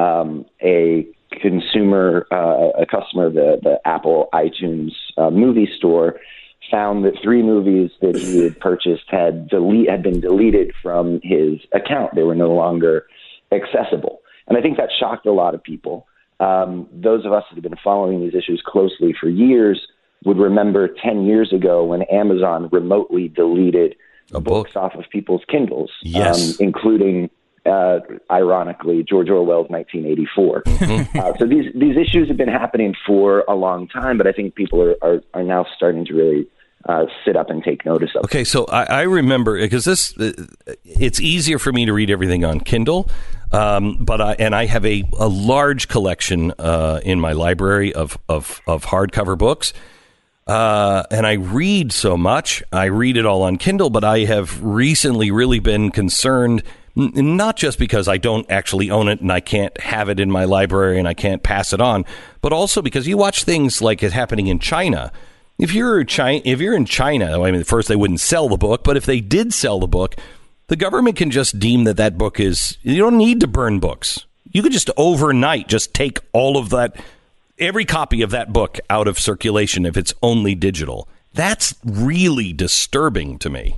K: a customer of the Apple iTunes movie store found that 3 movies that he had purchased had been deleted from his account. They were no longer accessible. And I think that shocked a lot of people. Those of us that have been following these issues closely for years would remember 10 years ago when Amazon remotely deleted books off of people's Kindles, including, ironically, George Orwell's 1984. So these issues have been happening for a long time, but I think people are now starting to really sit up and take notice of.
B: Okay, so I remember, because it's easier for me to read everything on Kindle, but I have a large collection in my library of hardcover books. And I read so much. I read it all on Kindle, but I have recently really been concerned, not just because I don't actually own it and I can't have it in my library and I can't pass it on, but also because you watch things like it's happening in China. If you're in China, I mean, first they wouldn't sell the book, but if they did sell the book, the government can just deem that book is, you don't need to burn books. You could just overnight just take all of that, every copy of that book out of circulation if it's only digital. That's really disturbing to me.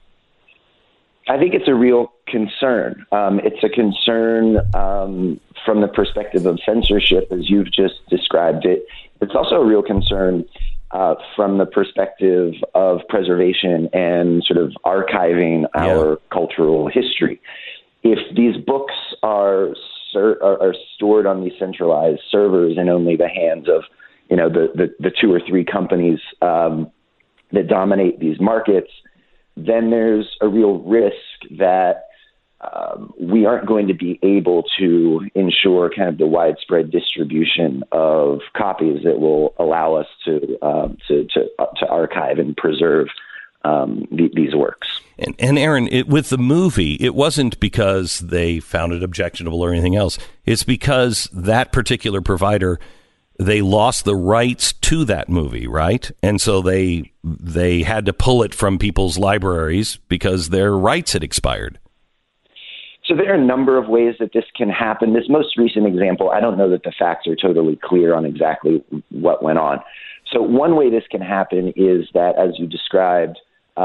K: I think it's a real concern. It's a concern from the perspective of censorship, as you've just described it. It's also a real concern from the perspective of preservation and sort of archiving our cultural history. If these books are stored on these centralized servers in only the hands of, the 2 or 3 companies that dominate these markets, then there's a real risk that we aren't going to be able to ensure kind of the widespread distribution of copies that will allow us to archive and preserve these works.
B: And Aaron, with the movie, it wasn't because they found it objectionable or anything else. It's because that particular provider, they lost the rights to that movie, right? And so they had to pull it from people's libraries because their rights had expired.
K: So there are a number of ways that this can happen. This most recent example, I don't know that the facts are totally clear on exactly what went on. So one way this can happen is that, as you described,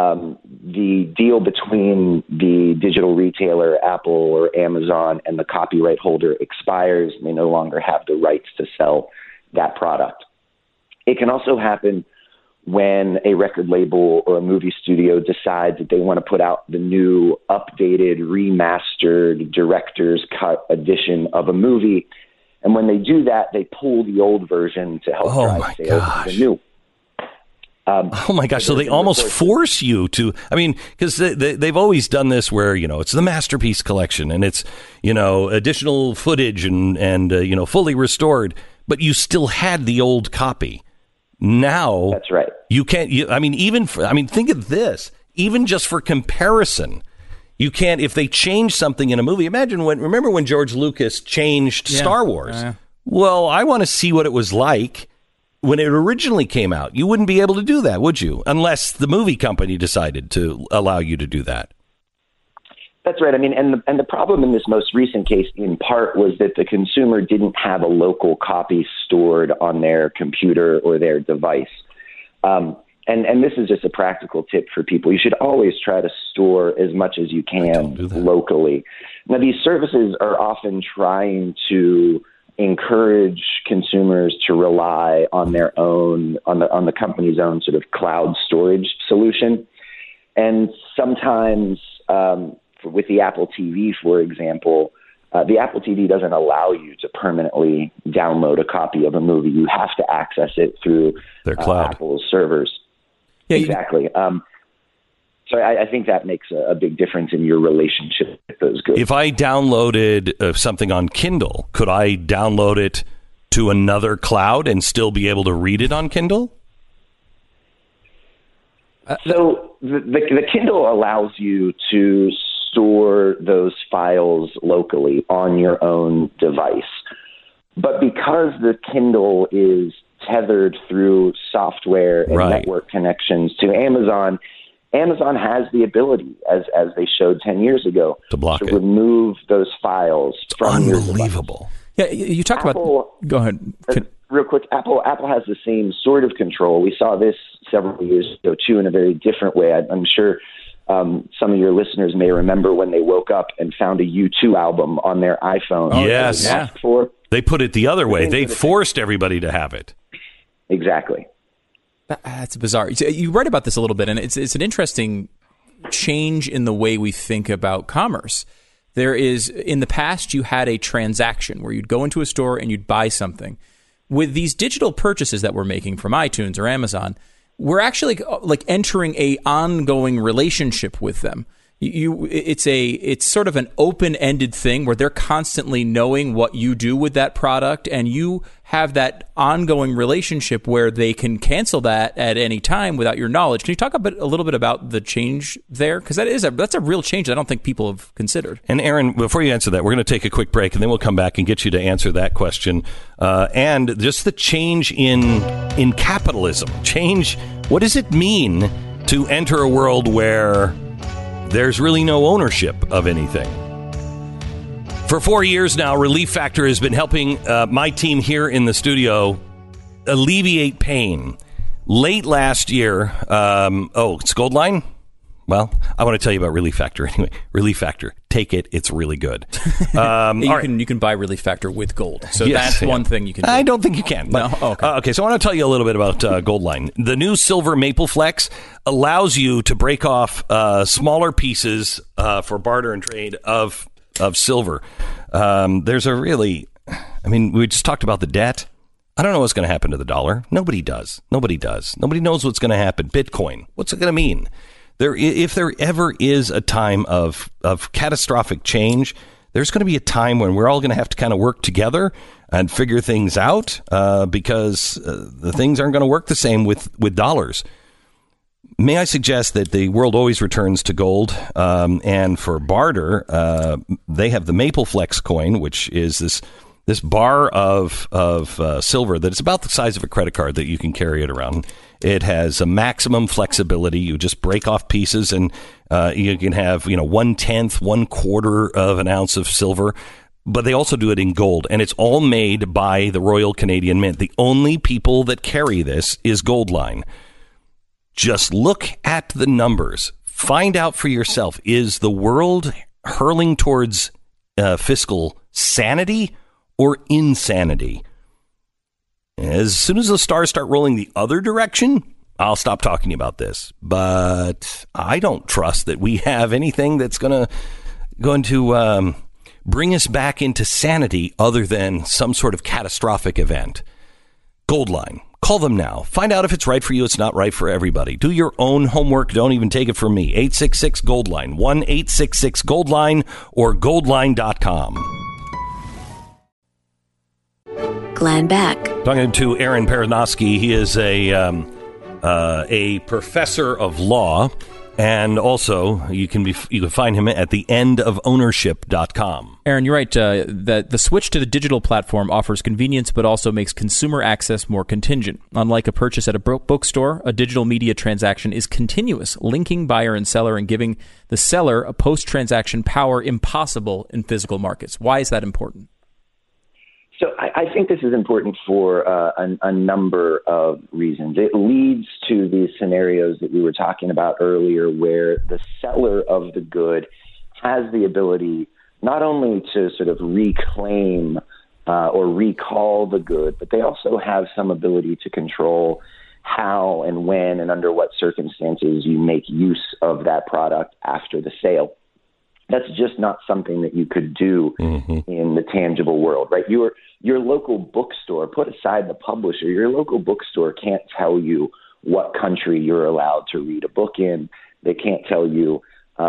K: the deal between the digital retailer, Apple or Amazon, and the copyright holder expires, and they no longer have the rights to sell that product. It can also happen when a record label or a movie studio decides that they want to put out the new, updated, remastered director's cut edition of a movie. And when they do that, they pull the old version to help drive sales of the new.
B: Oh my gosh! So they almost force you to. I mean, because they've always done this, where it's the Masterpiece Collection, and it's additional footage and fully restored, but you still had the old copy. Now
K: that's right.
B: You can't. Think of this. Even just for comparison, you can't. If they change something in a movie, remember when George Lucas changed Star Wars? Well, I want to see what it was like when it originally came out. You wouldn't be able to do that, would you? Unless the movie company decided to allow you to do that.
K: That's right. I mean, and the problem in this most recent case, in part, was that the consumer didn't have a local copy stored on their computer or their device. And this is just a practical tip for people. You should always try to store as much as you can locally. Now, these services are often trying to encourage consumers to rely on their own, on the company's own sort of cloud storage solution. And sometimes, with the Apple TV, for example, the Apple TV doesn't allow you to permanently download a copy of a movie. You have to access it through
B: their cloud.
K: Apple's servers. Yeah, exactly. So I think that makes a big difference in your relationship with those goods.
B: If I downloaded something on Kindle, could I download it to another cloud and still be able to read it on Kindle?
K: So the Kindle allows you to store those files locally on your own device. But because the Kindle is tethered through software and network connections to Amazon, Amazon has the ability, as they showed 10 years ago,
B: to block it,
K: remove those files from your device.
F: Unbelievable. Yeah, you talked about. Go ahead.
K: Real quick, Apple has the same sort of control. We saw this several years ago, too, in a very different way. I'm sure some of your listeners may remember when they woke up and found a U2 album on their iPhone.
B: Oh, yes. They put it the other way. They forced everybody to have it.
K: Exactly.
F: That's bizarre. You write about this a little bit, and it's an interesting change in the way we think about commerce. There is, in the past, you had a transaction where you'd go into a store and you'd buy something. With these digital purchases that we're making from iTunes or Amazon, we're actually like entering a ongoing relationship with them. It's sort of an open-ended thing where they're constantly knowing what you do with that product, and you have that ongoing relationship where they can cancel that at any time without your knowledge. Can you talk a little bit about the change there? Because that's a real change that I don't think people have considered.
B: And Aaron, before you answer that, we're going to take a quick break, and then we'll come back and get you to answer that question. And just the change in capitalism. What does it mean to enter a world where there's really no ownership of anything? For 4 years now, Relief Factor has been helping my team here in the studio alleviate pain Late last year, it's Goldline? Well, I want to tell you about Relief Factor anyway. Relief Factor, take it. It's really good.
F: You can buy Relief Factor with gold. So that's one thing you can do.
B: I don't think you can. But,
F: no? Okay.
B: Okay, so I want to tell you a little bit about Goldline. The new Silver Maple Flex allows you to break off smaller pieces for barter and trade of silver. There's a really... we just talked about the debt. I don't know what's going to happen to the dollar. Nobody does. Nobody knows what's going to happen. Bitcoin, what's it going to mean? If there ever is a time of catastrophic change, there's going to be a time when we're all going to have to kind of work together and figure things out because the things aren't going to work the same with dollars. May I suggest that the world always returns to gold, and for barter, they have the Maple Flex coin, which is this bar of silver that is about the size of a credit card that you can carry it around. It has a maximum flexibility. You just break off pieces and you can have 1/10, 1/4 of an ounce of silver. But they also do it in gold, and it's all made by the Royal Canadian Mint. The only people that carry this is Goldline. Just look at the numbers. Find out for yourself. Is the world hurling towards fiscal sanity or insanity? As soon as the stars start rolling the other direction, I'll stop talking about this. But I don't trust that we have anything that's going to bring us back into sanity other than some sort of catastrophic event. Goldline. Call them now. Find out if it's right for you. It's not right for everybody. Do your own homework. Don't even take it from me. 866-GOLDLINE. 1-866-GOLDLINE or goldline.com.
H: Glenn Beck.
B: Talking to Aaron Peronosky. He is a professor of law, and also you can find him at theendofownership.com.
F: Aaron, you're right. That the switch to the digital platform offers convenience, but also makes consumer access more contingent. Unlike a purchase at a bookstore, a digital media transaction is continuous, linking buyer and seller and giving the seller a post-transaction power impossible in physical markets. Why is that important?
K: So I think this is important for a number of reasons. It leads to these scenarios that we were talking about earlier where the seller of the good has the ability not only to sort of reclaim or recall the good, but they also have some ability to control how and when and under what circumstances you make use of that product after the sale. That's just not something that you could do in the tangible world, right? Your local bookstore, put aside the publisher, your local bookstore can't tell you what country you're allowed to read a book in. They can't tell you,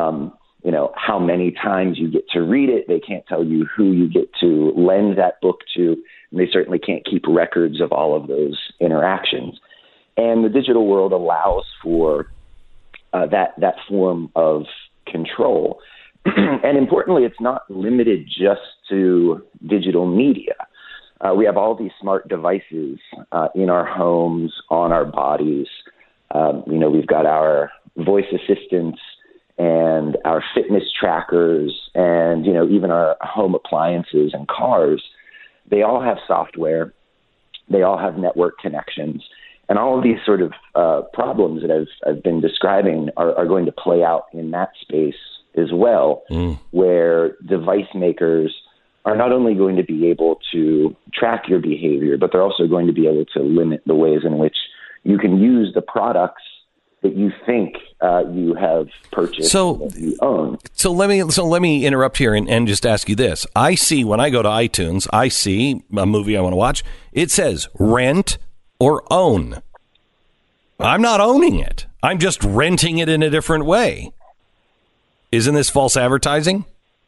K: how many times you get to read it. They can't tell you who you get to lend that book to. And they certainly can't keep records of all of those interactions. And the digital world allows for that form of control. And importantly, it's not limited just to digital media. We have all these smart devices in our homes, on our bodies. We've got our voice assistants and our fitness trackers and, even our home appliances and cars. They all have software. They all have network connections. And all of these sort of problems that I've been describing are going to play out in that space as well, where device makers are not only going to be able to track your behavior, but they're also going to be able to limit the ways in which you can use the products that you think you have purchased, that you own.
B: So let me interrupt here and just ask you this. I see when I go to iTunes, I see a movie I want to watch. It says rent or own. I'm not owning it. I'm just renting it in a different way. Isn't this false advertising?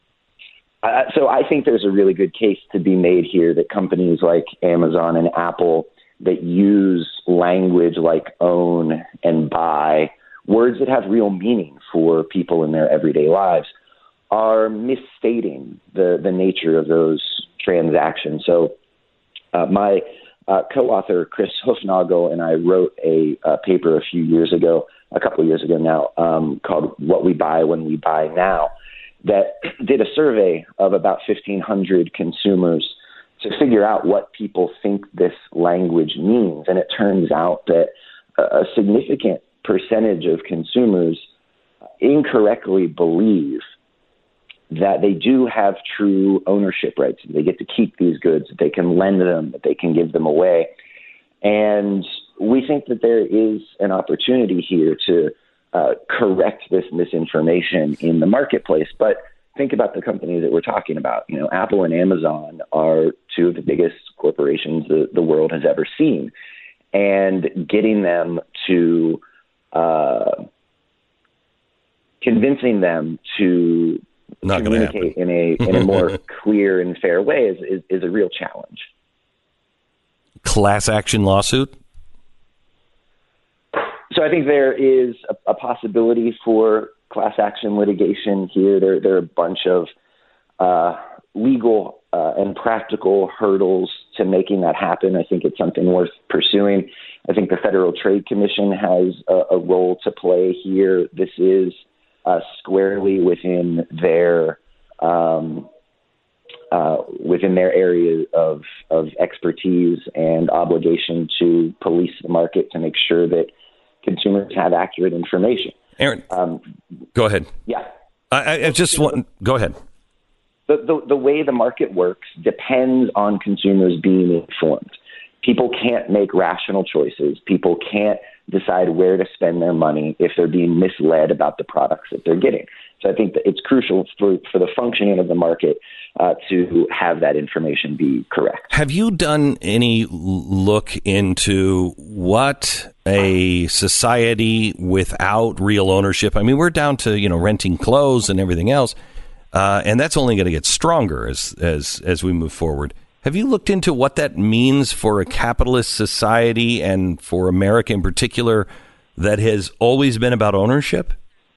K: So I think there's a really good case to be made here that companies like Amazon and Apple that use language like own and buy, words that have real meaning for people in their everyday lives, are misstating the nature of those transactions. So my co-author, Chris Hufnagel, and I wrote a paper a couple of years ago now, called What We Buy When We Buy Now, that did a survey of about 1,500 consumers to figure out what people think this language means. And it turns out that a significant percentage of consumers incorrectly believe that they do have true ownership rights. They get to keep these goods, that they can lend them, that they can give them away. And we think that there is an opportunity here to correct this misinformation in the marketplace. But think about the companies that we're talking about. You know, Apple and Amazon are two of the biggest corporations the world has ever seen. And getting them to convincing them to communicate in a more clear and fair way is a real challenge.
B: Class action lawsuit?
K: So I think there is a possibility for class action litigation here. There are a bunch of legal and practical hurdles to making that happen. I think it's something worth pursuing. I think the Federal Trade Commission has a role to play here. This is squarely within their area of expertise and obligation to police the market to make sure that consumers have accurate information.
B: Aaron, go ahead.
K: Yeah.
B: I just want go ahead.
K: The way the market works depends on consumers being informed. People can't make rational choices. People can't decide where to spend their money if they're being misled about the products that they're getting. So I think that it's crucial for the functioning of the market to have that information be correct.
B: Have you done any look into what a society without real ownership? I mean, we're down to, renting clothes and everything else. And that's only going to get stronger as we move forward. Have you looked into what that means for a capitalist society and for America in particular that has always been about ownership?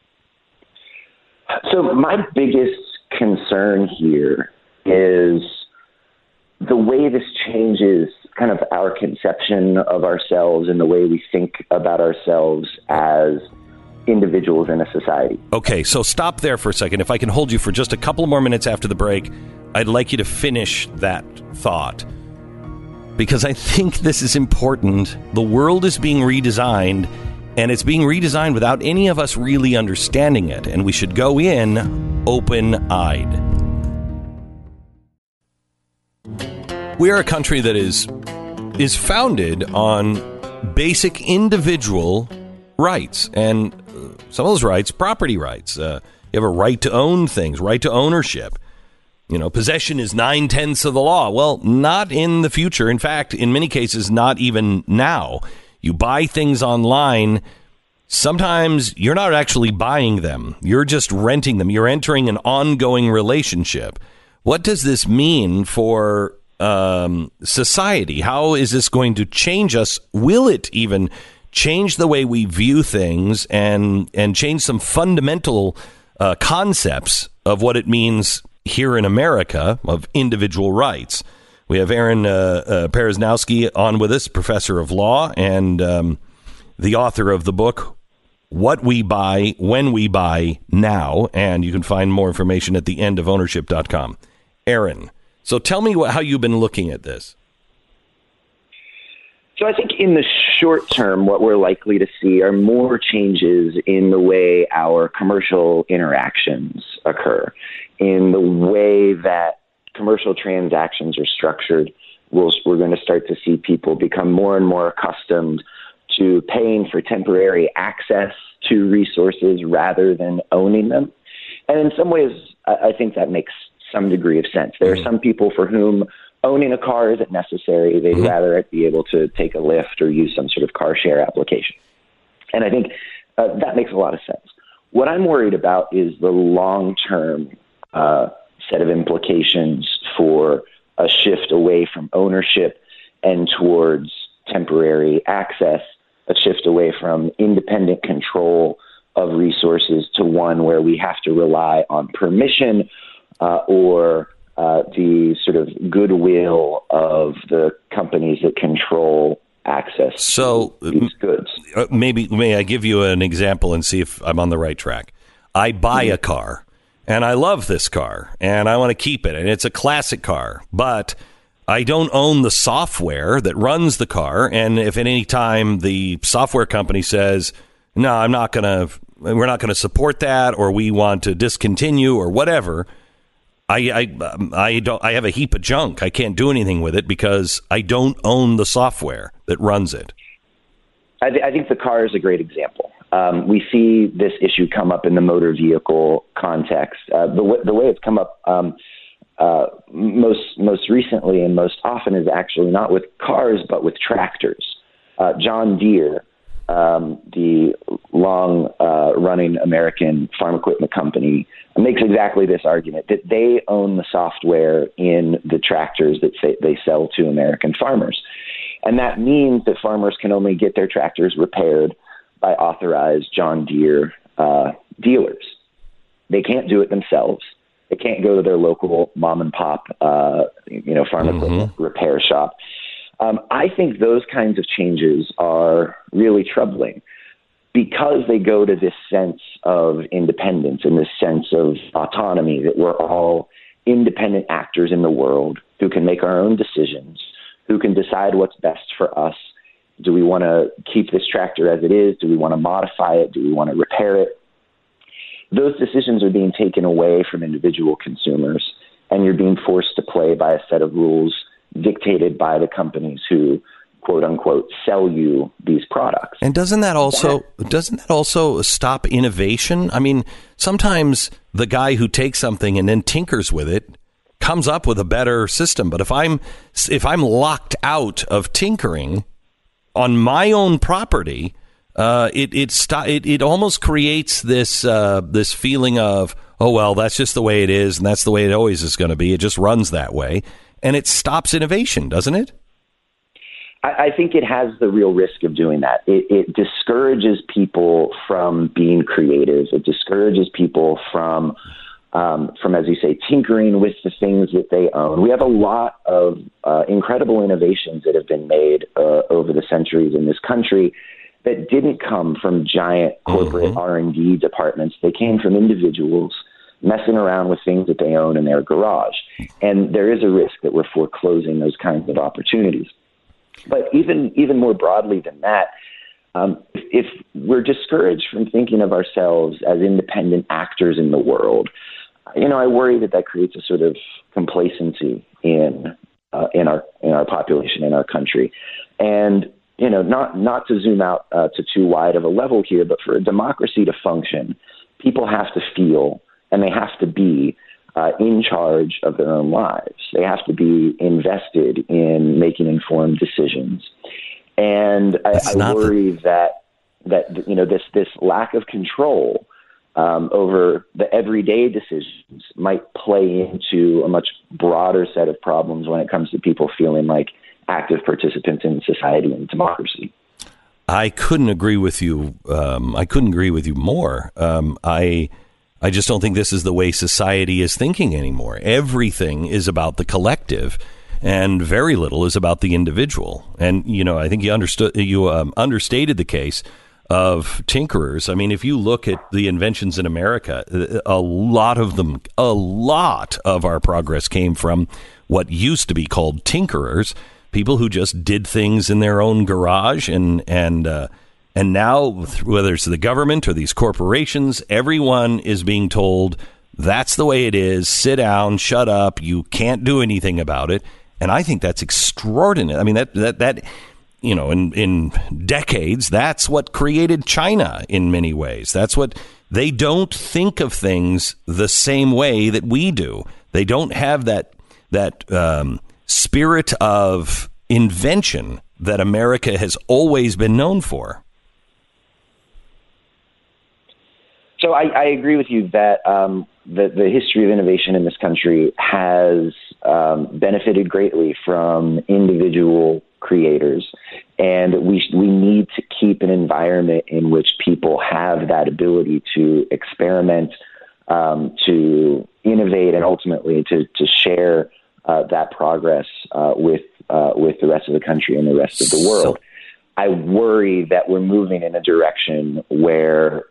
K: So my biggest concern here is the way this changes kind of our conception of ourselves and the way we think about ourselves as individuals in a society.
B: Okay, so stop there for a second. If I can hold you for just a couple more minutes after the break, I'd like you to finish that thought, because I think this is important. The world is being redesigned, and it's being redesigned without any of us really understanding it, and we should go in open-eyed. We are a country that is founded on basic individual rights, and some of those rights, property rights. You have a right to own things, right to ownership. Possession is 9/10 of the law. Well, not in the future. In fact, in many cases, not even now. You buy things online. Sometimes you're not actually buying them. You're just renting them. You're entering an ongoing relationship. What does this mean for society? How is this going to change us? Will it even change the way we view things and change some fundamental concepts of what it means here in America of individual rights? We have Aaron Peresnowski on with us, professor of law and the author of the book, What We Buy, When We Buy Now. And you can find more information at theendofownership.com. Aaron, so tell me how you've been looking at this.
K: So I think in the short term, what we're likely to see are more changes in the way our commercial interactions occur, in the way that commercial transactions are structured. We're going to start to see people become more and more accustomed to paying for temporary access to resources rather than owning them. And in some ways, I think that makes some degree of sense. There are some people for whom owning a car isn't necessary. They'd rather be able to take a Lyft or use some sort of car share application. And I think that makes a lot of sense. What I'm worried about is the long-term set of implications for a shift away from ownership and towards temporary access, a shift away from independent control of resources to one where we have to rely on permission or the sort of goodwill of the companies that control access to these goods.
B: May I give you an example and see if I'm on the right track? I buy a car, and I love this car, and I want to keep it, and it's a classic car, but I don't own the software that runs the car. And if at any time the software company says, no, we're not going to support that, or we want to discontinue or whatever, I have a heap of junk. I can't do anything with it because I don't own the software that runs it.
K: I think the car is a great example. We see this issue come up in the motor vehicle context. The way it's come up most recently and most often is actually not with cars, but with tractors. John Deere, the long-running American farm equipment company, makes exactly this argument, that they own the software in the tractors that they sell to American farmers. And that means that farmers can only get their tractors repaired by authorized John Deere dealers. They can't do it themselves. They can't go to their local mom and pop, farm equipment repair shop. I think those kinds of changes are really troubling because they go to this sense of independence and this sense of autonomy, that we're all independent actors in the world who can make our own decisions, who can decide what's best for us. Do we want to keep this tractor as it is? Do we want to modify it? Do we want to repair it? Those decisions are being taken away from individual consumers, and you're being forced to play by a set of rules dictated by the companies who, quote unquote, sell you these products.
B: And doesn't that also stop innovation? I mean, sometimes the guy who takes something and then tinkers with it comes up with a better system. But if I'm locked out of tinkering on my own property, it almost creates this feeling of, oh well, that's just the way it is, and that's the way it always is going to be. It just runs that way, and it stops innovation, doesn't it?
K: I think it has the real risk of doing that. It discourages people from being creative. It discourages people from, as you say, tinkering with the things that they own. We have a lot of incredible innovations that have been made over the centuries in this country that didn't come from giant corporate R&D departments. They came from individuals messing around with things that they own in their garage. And there is a risk that we're foreclosing those kinds of opportunities. But even more broadly than that, if we're discouraged from thinking of ourselves as independent actors in the world, I worry that creates a sort of complacency in our population, in our country. And not to zoom out to too wide of a level here, but for a democracy to function, people have to feel and they have to be in charge of their own lives. They have to be invested in making informed decisions. And I worry that this lack of control over the everyday decisions might play into a much broader set of problems when it comes to people feeling like active participants in society and democracy.
B: I couldn't agree with you. More. I just don't think this is the way society is thinking anymore. Everything is about the collective, and very little is about the individual. And I think you understated the case of tinkerers. I mean, if you look at the inventions in America, a lot of our progress came from what used to be called tinkerers, people who just did things in their own garage, and now, whether it's the government or these corporations, everyone is being told that's the way it is. Sit down, shut up. You can't do anything about it. And I think that's extraordinary. I mean, that in decades, that's what created China in many ways. That's what they don't think of things the same way that we do. They don't have that spirit of invention that America has always been known for.
K: So I agree with you that the history of innovation in this country has benefited greatly from individual creators, and we need to keep an environment in which people have that ability to experiment, to innovate, and ultimately to share that progress with the rest of the country and the rest of the world. I worry that we're moving in a direction where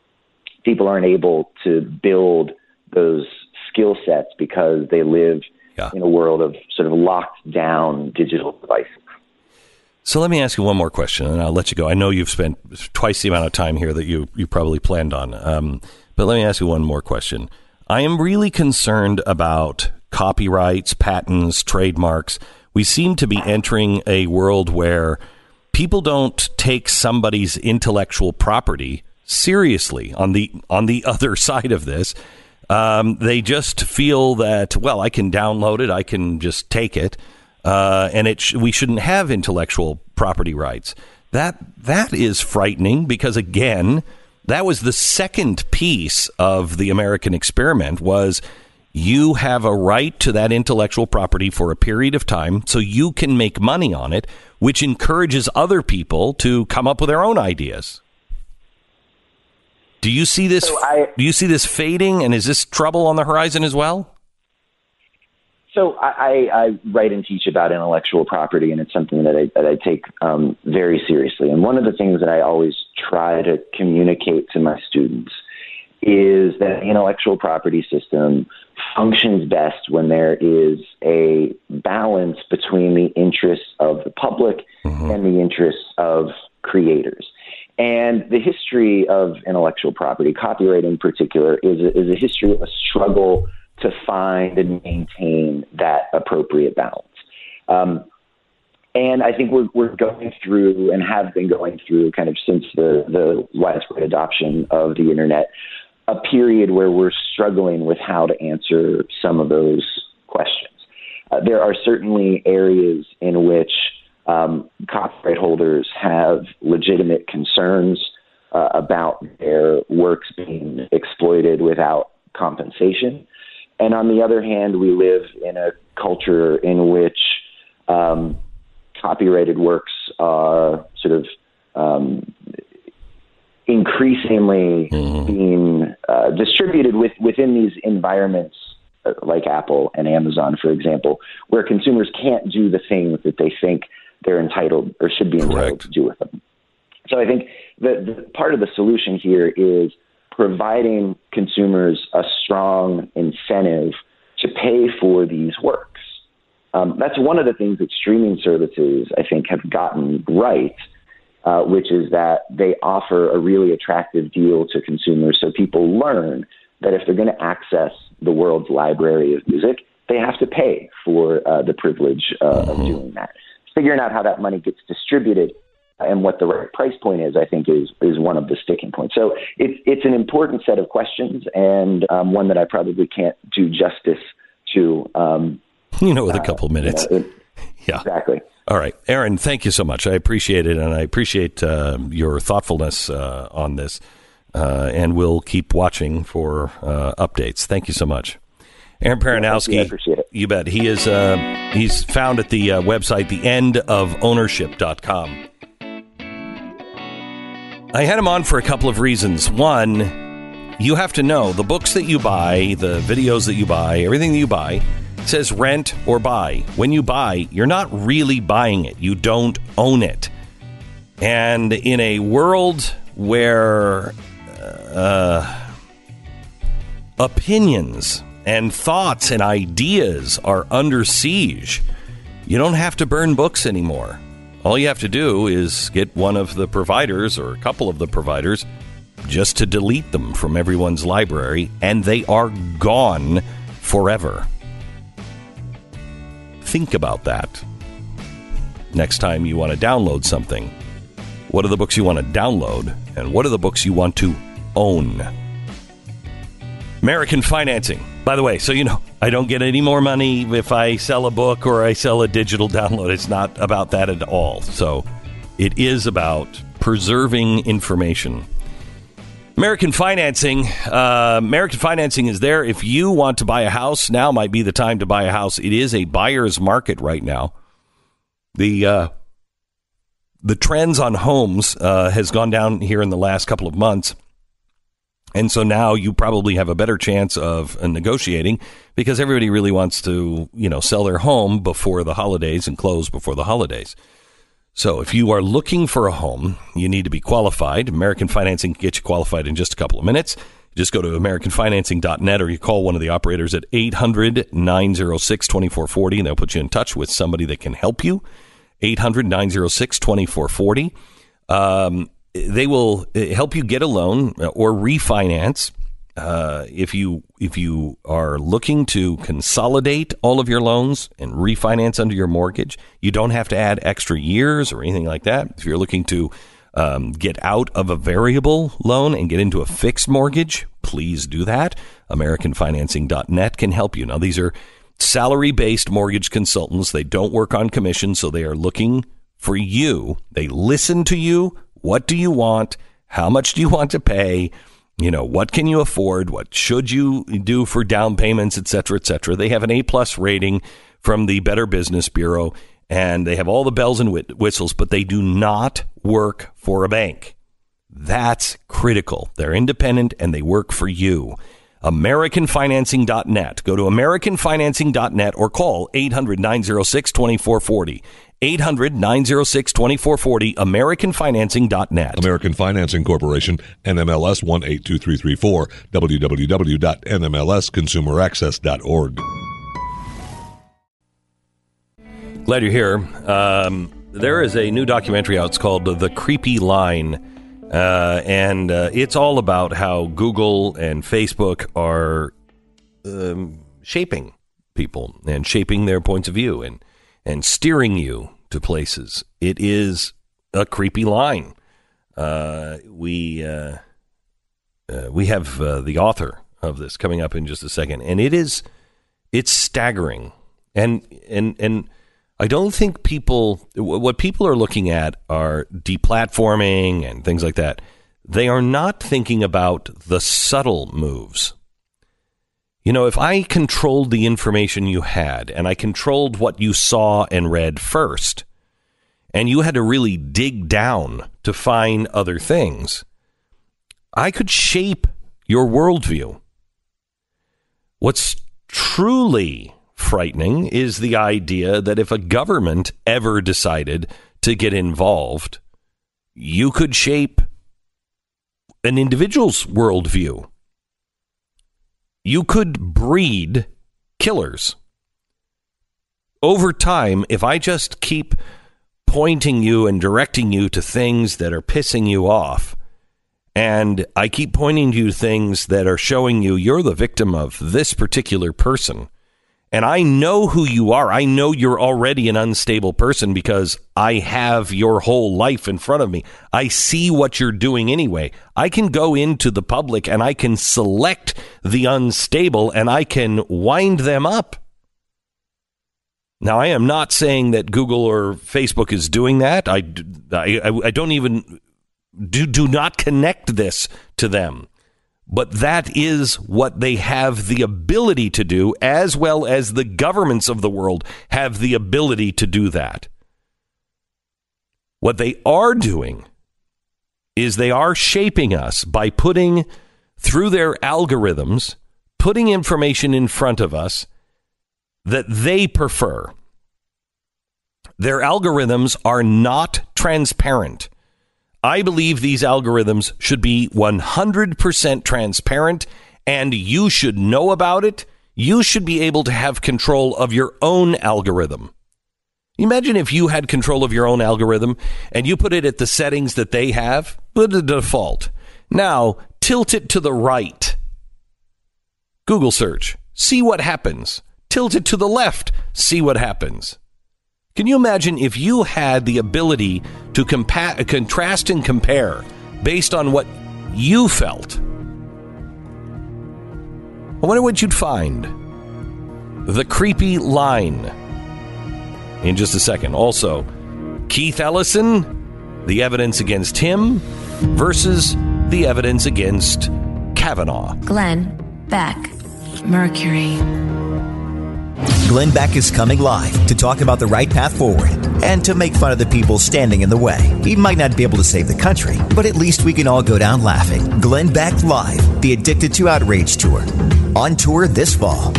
K: people aren't able to build those skill sets because they live in a world of sort of locked down digital devices.
B: So let me ask you one more question, and I'll let you go. I know you've spent twice the amount of time here that you probably planned on. But let me ask you one more question. I am really concerned about copyrights, patents, trademarks. We seem to be entering a world where people don't take somebody's intellectual property seriously on the other side of this. They just feel that, well, I can download it, I can just take it, and we shouldn't have intellectual property rights. That is frightening because, again, that was the second piece of the American experiment was you have a right to that intellectual property for a period of time so you can make money on it, which encourages other people to come up with their own ideas. Do you see this? Do you see this fading, and is this trouble on the horizon as well?
K: So I write and teach about intellectual property, and it's something that I take very seriously. And one of the things that I always try to communicate to my students is that the intellectual property system functions best when there is a balance between the interests of the public and the interests of creators. And the history of intellectual property, copyright in particular, is a history of a struggle to find and maintain that appropriate balance. And I think we're going through and have been going through kind of since the widespread adoption of the internet, a period where we're struggling with how to answer some of those questions. There are certainly areas in which copyright holders have legitimate concerns about their works being exploited without compensation. And on the other hand, we live in a culture in which copyrighted works are sort of increasingly being distributed within these environments like Apple and Amazon, for example, where consumers can't do the things that they think they're entitled or should be entitled to do with them. So I think the part of the solution here is providing consumers a strong incentive to pay for these works. That's one of the things that streaming services, I think, have gotten right, which is that they offer a really attractive deal to consumers so people learn that if they're going to access the world's library of music, they have to pay for the privilege of doing that. Figuring out how that money gets distributed and what the right price point is, I think, is one of the sticking points. So it's an important set of questions, and one that I probably can't do justice to.
B: With a couple minutes. Yeah,
K: exactly.
B: All right, Aaron, thank you so much. I appreciate it, and I appreciate your thoughtfulness on this, and we'll keep watching for updates. Thank you so much. Aaron Peronowski,
K: I appreciate it.
B: You bet. He is he's found at the website theendofownership.com. I had him on for a couple of reasons. One, you have to know the books that you buy, the videos that you buy, everything that you buy says rent or buy. When you buy, you're not really buying it. You don't own it. And in a world where opinions and thoughts and ideas are under siege, you don't have to burn books anymore. All you have to do is get one of the providers or a couple of the providers just to delete them from everyone's library, and they are gone forever. Think about that. Next time you want to download something, what are the books you want to download, and what are the books you want to own? American Financing. By the way, so you know, I don't get any more money if I sell a book or I sell a digital download. It's not about that at all. So it is about preserving information. American Financing. American Financing is there. If you want to buy a house, now might be the time to buy a house. It is a buyer's market right now. The trends on homes has gone down here in the last couple of months. And so now you probably have a better chance of negotiating because everybody really wants to, sell their home before the holidays and close before the holidays. So if you are looking for a home, you need to be qualified. American Financing can get you qualified in just a couple of minutes. Just go to AmericanFinancing.net, or you call one of the operators at 800-906-2440, and they'll put you in touch with somebody that can help you. 800-906-2440. They will help you get a loan or refinance. If you are looking to consolidate all of your loans and refinance under your mortgage, you don't have to add extra years or anything like that. If you're looking to get out of a variable loan and get into a fixed mortgage, please do that. AmericanFinancing.net can help you. Now, these are salary-based mortgage consultants. They don't work on commission, so they are looking for you. They listen to you. What do you want? How much do you want to pay? You know, what can you afford? What should you do for down payments, et cetera, et cetera? They have an A-plus rating from the Better Business Bureau, and they have all the bells and whistles, but they do not work for a bank. That's critical. They're independent, and they work for you. AmericanFinancing.net. Go to AmericanFinancing.net or call 800-906-2440. 800-906-2440, AmericanFinancing.net.
L: American Financing Corporation, NMLS 182334, www.nmlsconsumeraccess.org.
B: Glad you're here. There is a new documentary out. It's called The Creepy Line, and it's all about how Google and Facebook are shaping people and shaping their points of view and steering you to places. It is a creepy line. We have the author of this coming up in just a second, and it's staggering. And I don't think what people are looking at are deplatforming and things like that. They are not thinking about the subtle moves. You know, if I controlled the information you had, and I controlled what you saw and read first, and you had to really dig down to find other things, I could shape your worldview. What's truly frightening is the idea that if a government ever decided to get involved, you could shape an individual's worldview. You could breed killers. Over time, if I just keep pointing you and directing you to things that are pissing you off, and I keep pointing you to things that are showing you you're the victim of this particular person, and I know who you are. I know you're already an unstable person because I have your whole life in front of me. I see what you're doing anyway. I can go into the public and I can select the unstable and I can wind them up. Now, I am not saying that Google or Facebook is doing that. I don't even do not connect this to them. But that is what they have the ability to do, as well as the governments of the world have the ability to do that. What they are doing is they are shaping us by putting, through their algorithms, putting information in front of us that they prefer. Their algorithms are not transparent. I believe these algorithms should be 100% transparent, and you should know about it. You should be able to have control of your own algorithm. Imagine if you had control of your own algorithm and you put it at the settings that they have, put the default. Now, tilt it to the right. Google search. See what happens. Tilt it to the left. See what happens. Can you imagine if you had the ability to contrast and compare based on what you felt? I wonder what you'd find. The Creepy Line. In just a second. Also, Keith Ellison, the evidence against him versus the evidence against Kavanaugh.
H: Glenn Beck, Mercury.
J: Glenn Beck is coming live to talk about the right path forward and to make fun of the people standing in the way. He might not be able to save the country, but at least we can all go down laughing. Glenn Beck Live, the Addicted to Outrage Tour. On tour this fall.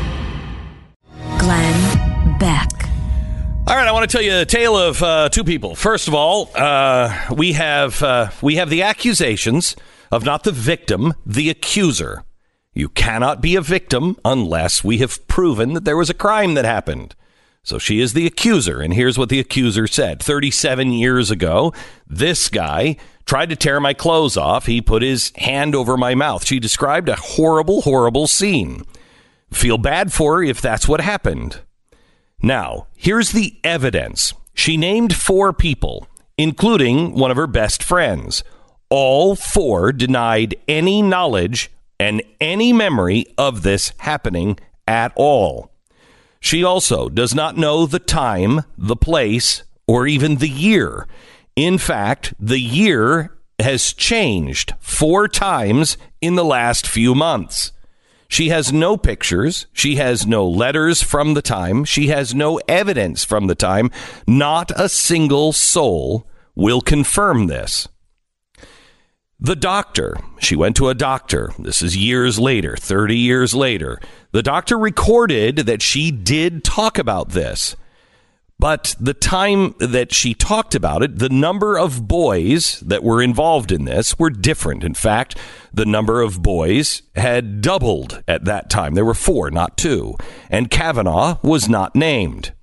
H: Glenn Beck.
B: All right, I want to tell you a tale of two people. First of all, we have the accusations of not the victim, the accuser. You cannot be a victim unless we have proven that there was a crime that happened. So she is the accuser, and here's what the accuser said. 37 years ago, this guy tried to tear my clothes off. He put his hand over my mouth. She described a horrible, horrible scene. Feel bad for her if that's what happened. Now, here's the evidence. She named 4 people, including one of her best friends. All 4 denied any knowledge and any memory of this happening at all. She also does not know the time, the place, or even the year. In fact, the year has changed 4 times in the last few months. She has no pictures. She has no letters from the time. She has no evidence from the time. Not a single soul will confirm this. The doctor, she went to a doctor. This is years later, 30 years later. The doctor recorded that she did talk about this. But the time that she talked about it, the number of boys that were involved in this were different. In fact, the number of boys had doubled at that time. There were 4, not 2. And Kavanaugh was not named.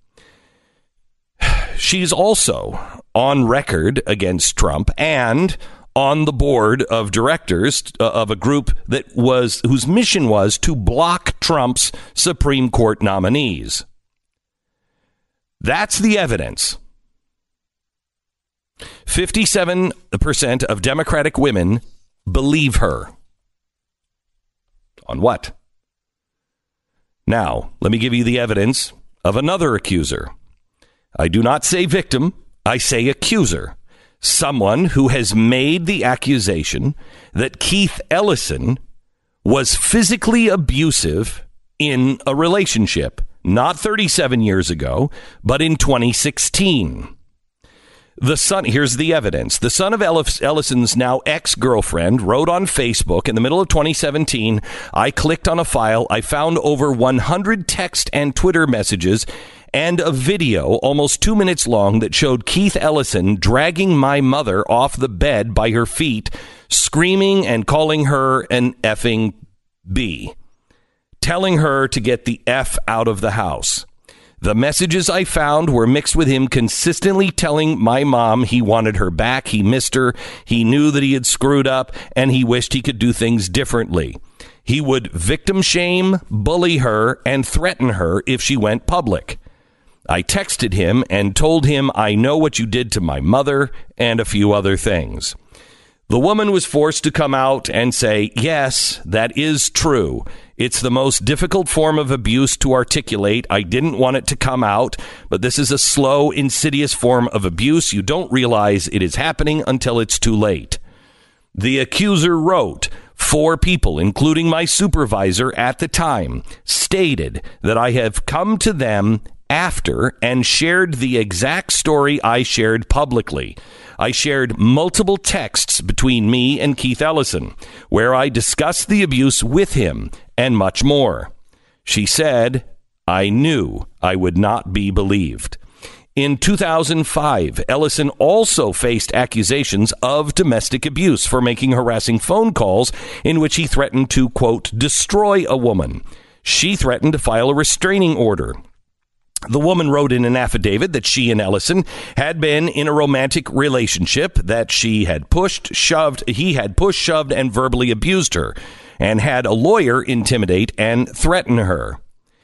B: She's also on record against Trump and on the board of directors of a group whose mission was to block Trump's Supreme Court nominees. That's the evidence. 57% of Democratic women believe her. On what? Now, let me give you the evidence of another accuser. I do not say victim, I say accuser. Someone who has made the accusation that Keith Ellison was physically abusive in a relationship, not 37 years ago, but in 2016. Here's the evidence. The son of Ellison's now ex-girlfriend wrote on Facebook in the middle of 2017, I clicked on a file. I found over 100 text and Twitter messages and a video almost 2 minutes long that showed Keith Ellison dragging my mother off the bed by her feet, screaming and calling her an effing B, telling her to get the F out of the house. The messages I found were mixed with him consistently telling my mom he wanted her back, he missed her, he knew that he had screwed up, and he wished he could do things differently. He would victim shame, bully her, and threaten her if she went public. I texted him and told him I know what you did to my mother and a few other things. The woman was forced to come out and say, yes, that is true. It's the most difficult form of abuse to articulate. I didn't want it to come out, but this is a slow, insidious form of abuse. You don't realize it is happening until it's too late. The accuser wrote, 4 people, including my supervisor at the time, stated that I have come to them after and shared the exact story I shared publicly. I shared multiple texts between me and Keith Ellison, where I discussed the abuse with him and much more. She said, I knew I would not be believed. In 2005, Ellison also faced accusations of domestic abuse for making harassing phone calls in which he threatened to, quote, destroy a woman. She threatened to file a restraining order. The woman wrote in an affidavit that she and Ellison had been in a romantic relationship, that he had pushed, shoved, and verbally abused her, and had a lawyer intimidate and threaten her.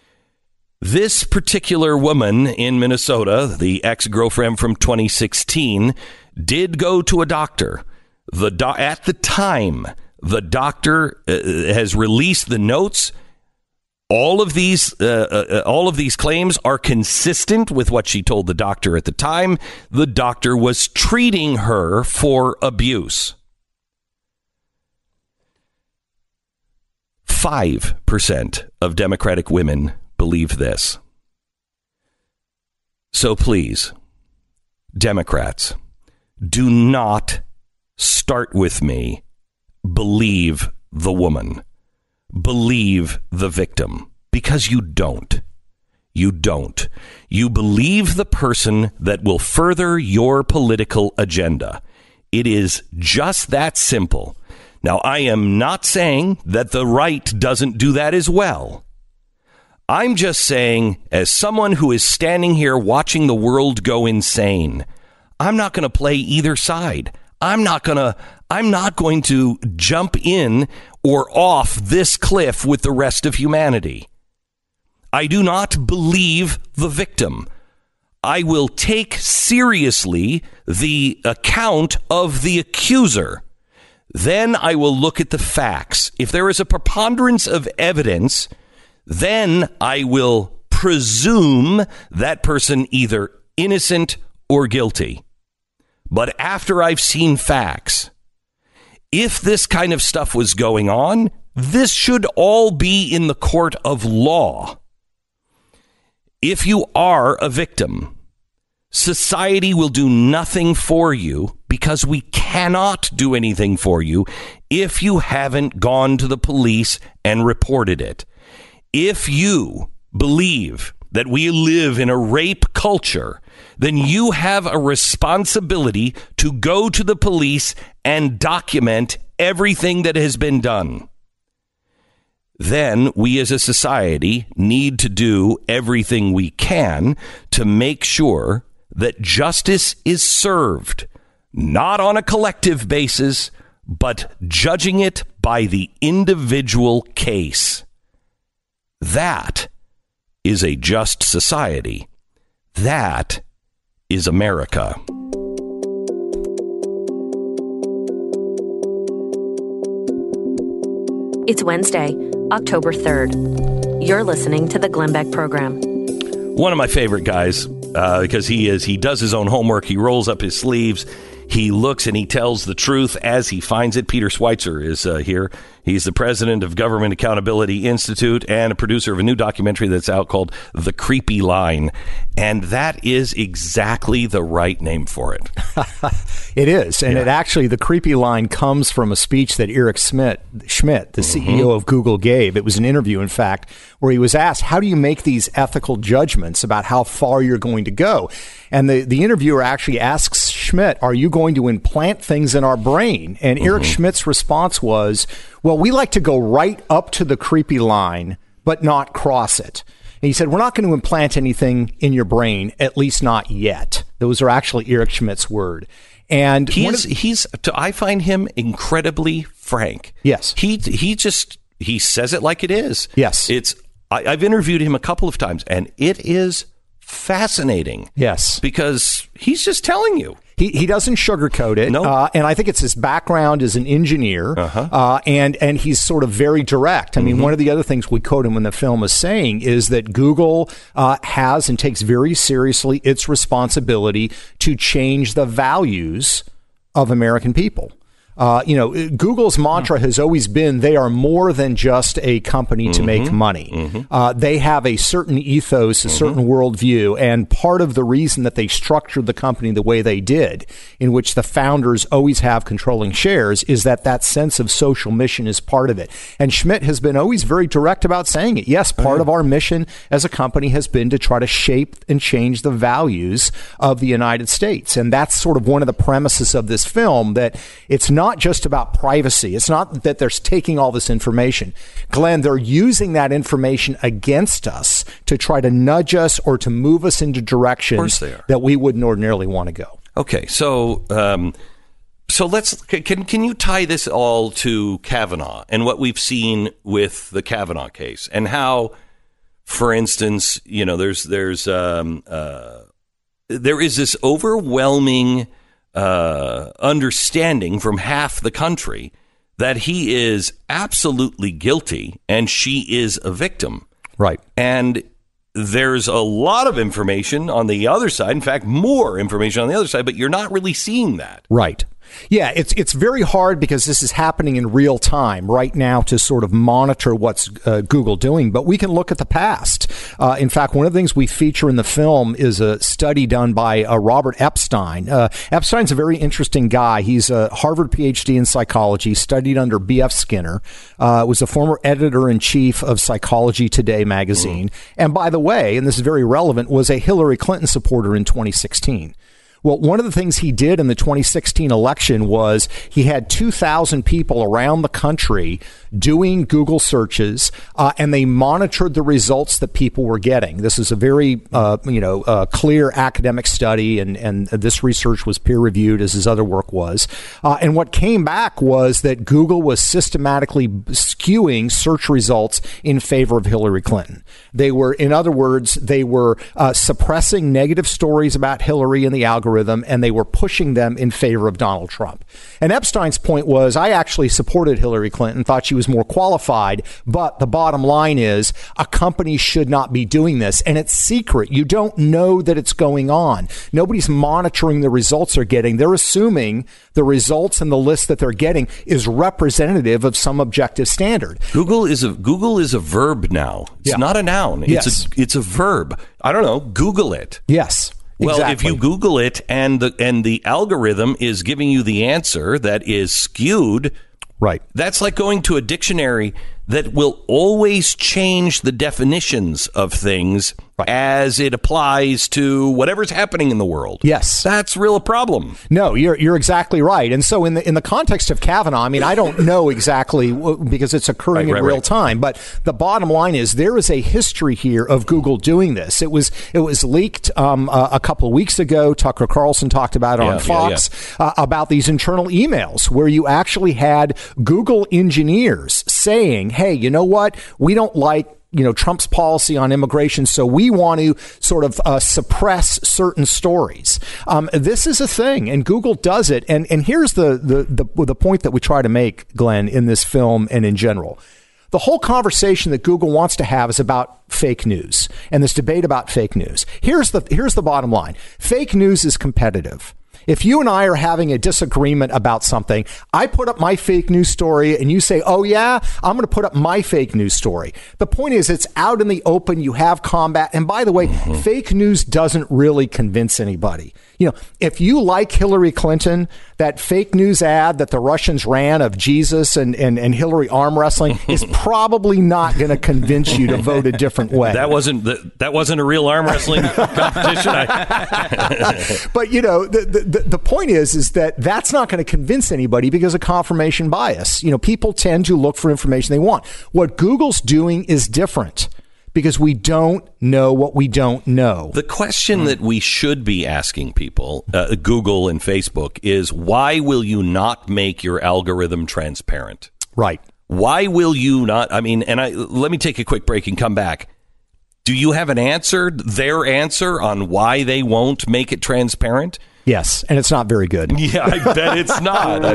B: This particular woman in Minnesota, the ex-girlfriend from 2016, did go to a doctor. At the time, the doctor has released the notes. All of these claims are consistent with what she told the doctor at the time. The doctor was treating her for abuse. 5% of Democratic women believe this. So please, Democrats, do not start with me. Believe the woman. Believe the victim, because you don't. You don't. You believe the person that will further your political agenda. It is just that simple. Now, I am not saying that the right doesn't do that as well. I'm just saying, as someone who is standing here watching the world go insane, I'm not going to play either side. I'm not going to jump in or off this cliff with the rest of humanity. I do not believe the victim. I will take seriously the account of the accuser. Then I will look at the facts. If there is a preponderance of evidence, then I will presume that person either innocent or guilty. But after I've seen facts, if this kind of stuff was going on, this should all be in the court of law. If you are a victim, society will do nothing for you because we cannot do anything for you if you haven't gone to the police and reported it. If you believe that we live in a rape culture, then you have a responsibility to go to the police and document everything that has been done. Then we as a society need to do everything we can to make sure that justice is served, not on a collective basis, but judging it by the individual case. That is a just society. That is America.
A: It's Wednesday, October 3rd. You're listening to the Glenn Beck Program.
B: One of my favorite guys, because he does his own homework. He rolls up his sleeves. He looks and he tells the truth as he finds it. Peter Schweitzer is here. He's the president of Government Accountability Institute and a producer of a new documentary that's out called The Creepy Line. And that is exactly the right name for it.
M: It is. And it actually, The Creepy Line comes from a speech that Eric Schmidt, the CEO of Google, gave. It was an interview, in fact, where he was asked, how do you make these ethical judgments about how far you're going to go? And the interviewer actually asks Schmidt, are you going to implant things in our brain? And Eric Schmidt's response was, well, we like to go right up to the creepy line, but not cross it. And he said, we're not going to implant anything in your brain, at least not yet. Those are actually Eric Schmidt's word. And
B: I find him incredibly frank.
M: Yes.
B: He says it like it is.
M: Yes.
B: I've interviewed him a couple of times, and it is fascinating.
M: Yes.
B: Because he's just telling you.
M: He doesn't sugarcoat it.
B: No.
M: And I think it's his background as an engineer. And he's sort of very direct. I mean, one of the other things we quote him in the film as saying is that Google has and takes very seriously its responsibility to change the values of American people. Google's mantra has always been they are more than just a company to make money. They have a certain ethos, a certain worldview, and part of the reason that they structured the company the way they did, in which the founders always have controlling shares, is that sense of social mission is part of it. And Schmidt has been always very direct about saying it. Yes, part of our mission as a company has been to try to shape and change the values of the United States. And that's sort of one of the premises of this film, that it's not just about privacy. It's not that they're taking all this information. Glenn, they're using that information against us to try to nudge us or to move us into directions that we wouldn't ordinarily want to go.
B: Okay, so let's can you tie this all to Kavanaugh and what we've seen with the Kavanaugh case and how, for instance, there is this overwhelming understanding from half the country that he is absolutely guilty and she is a victim.
M: Right.
B: And there's a lot of information on the other side. In fact, more information on the other side, but you're not really seeing that.
M: Right. Yeah, it's very hard because this is happening in real time right now to sort of monitor what's Google doing. But we can look at the past. In fact, one of the things we feature in the film is a study done by Robert Epstein. Epstein's a very interesting guy. He's a Harvard PhD in psychology, studied under B.F. Skinner, was a former editor-in-chief of Psychology Today magazine. And by the way, and this is very relevant, was a Hillary Clinton supporter in 2016. Well, one of the things he did in the 2016 election was he had 2,000 people around the country doing Google searches, and they monitored the results that people were getting. This is a very, clear academic study, and this research was peer-reviewed, as his other work was. And what came back was that Google was systematically skewing search results in favor of Hillary Clinton. They were, in other words, they were suppressing negative stories about Hillary in the algorithm, and they were pushing them in favor of Donald Trump. And Epstein's point was, I actually supported Hillary Clinton, thought she was more qualified, but the bottom line is a company should not be doing this, and it's secret. You don't know that it's going on. Nobody's monitoring the results they're getting. They're assuming the results and the list that they're getting is representative of some objective standard.
B: Google is a verb now. It's not a noun. It's a verb. I don't know. Google it.
M: Yes.
B: Well,
M: exactly.
B: if you Google it and the algorithm is giving you the answer that is skewed,
M: right?
B: That's like going to a dictionary that will always change the definitions of things as it applies to whatever's happening in the world.
M: Yes.
B: That's real a problem.
M: No, you're exactly right. And so in the context of Kavanaugh, I mean, I don't know exactly because it's occurring in real time, but the bottom line is there is a history here of Google doing this. It was leaked a couple of weeks ago. Tucker Carlson talked about it on Fox about these internal emails where you actually had Google engineers saying, hey, you know what? We don't like Trump's policy on immigration, so we want to sort of suppress certain stories. This is a thing, and Google does it. And here's the point that we try to make, Glenn, in this film and in general. The whole conversation that Google wants to have is about fake news and this debate about fake news. Here's the bottom line. Fake news is competitive. If you and I are having a disagreement about something, I put up my fake news story and you say, oh, yeah, I'm going to put up my fake news story. The point is it's out in the open. You have combat. And by the way, fake news doesn't really convince anybody. If you like Hillary Clinton, that fake news ad that the Russians ran of Jesus and Hillary arm wrestling is probably not going to convince you to vote a different way.
B: That wasn't a real arm wrestling competition.
M: But, the point is that that's not going to convince anybody because of confirmation bias. People tend to look for information they want. What Google's doing is different because we don't know what we don't know.
B: The question that we should be asking people, Google and Facebook, is why will you not make your algorithm transparent?
M: Right.
B: Why will you not? I mean, let me take a quick break and come back. Do you have their answer on why they won't make it transparent?
M: Yes, and it's not very good.
B: Yeah, I bet it's not.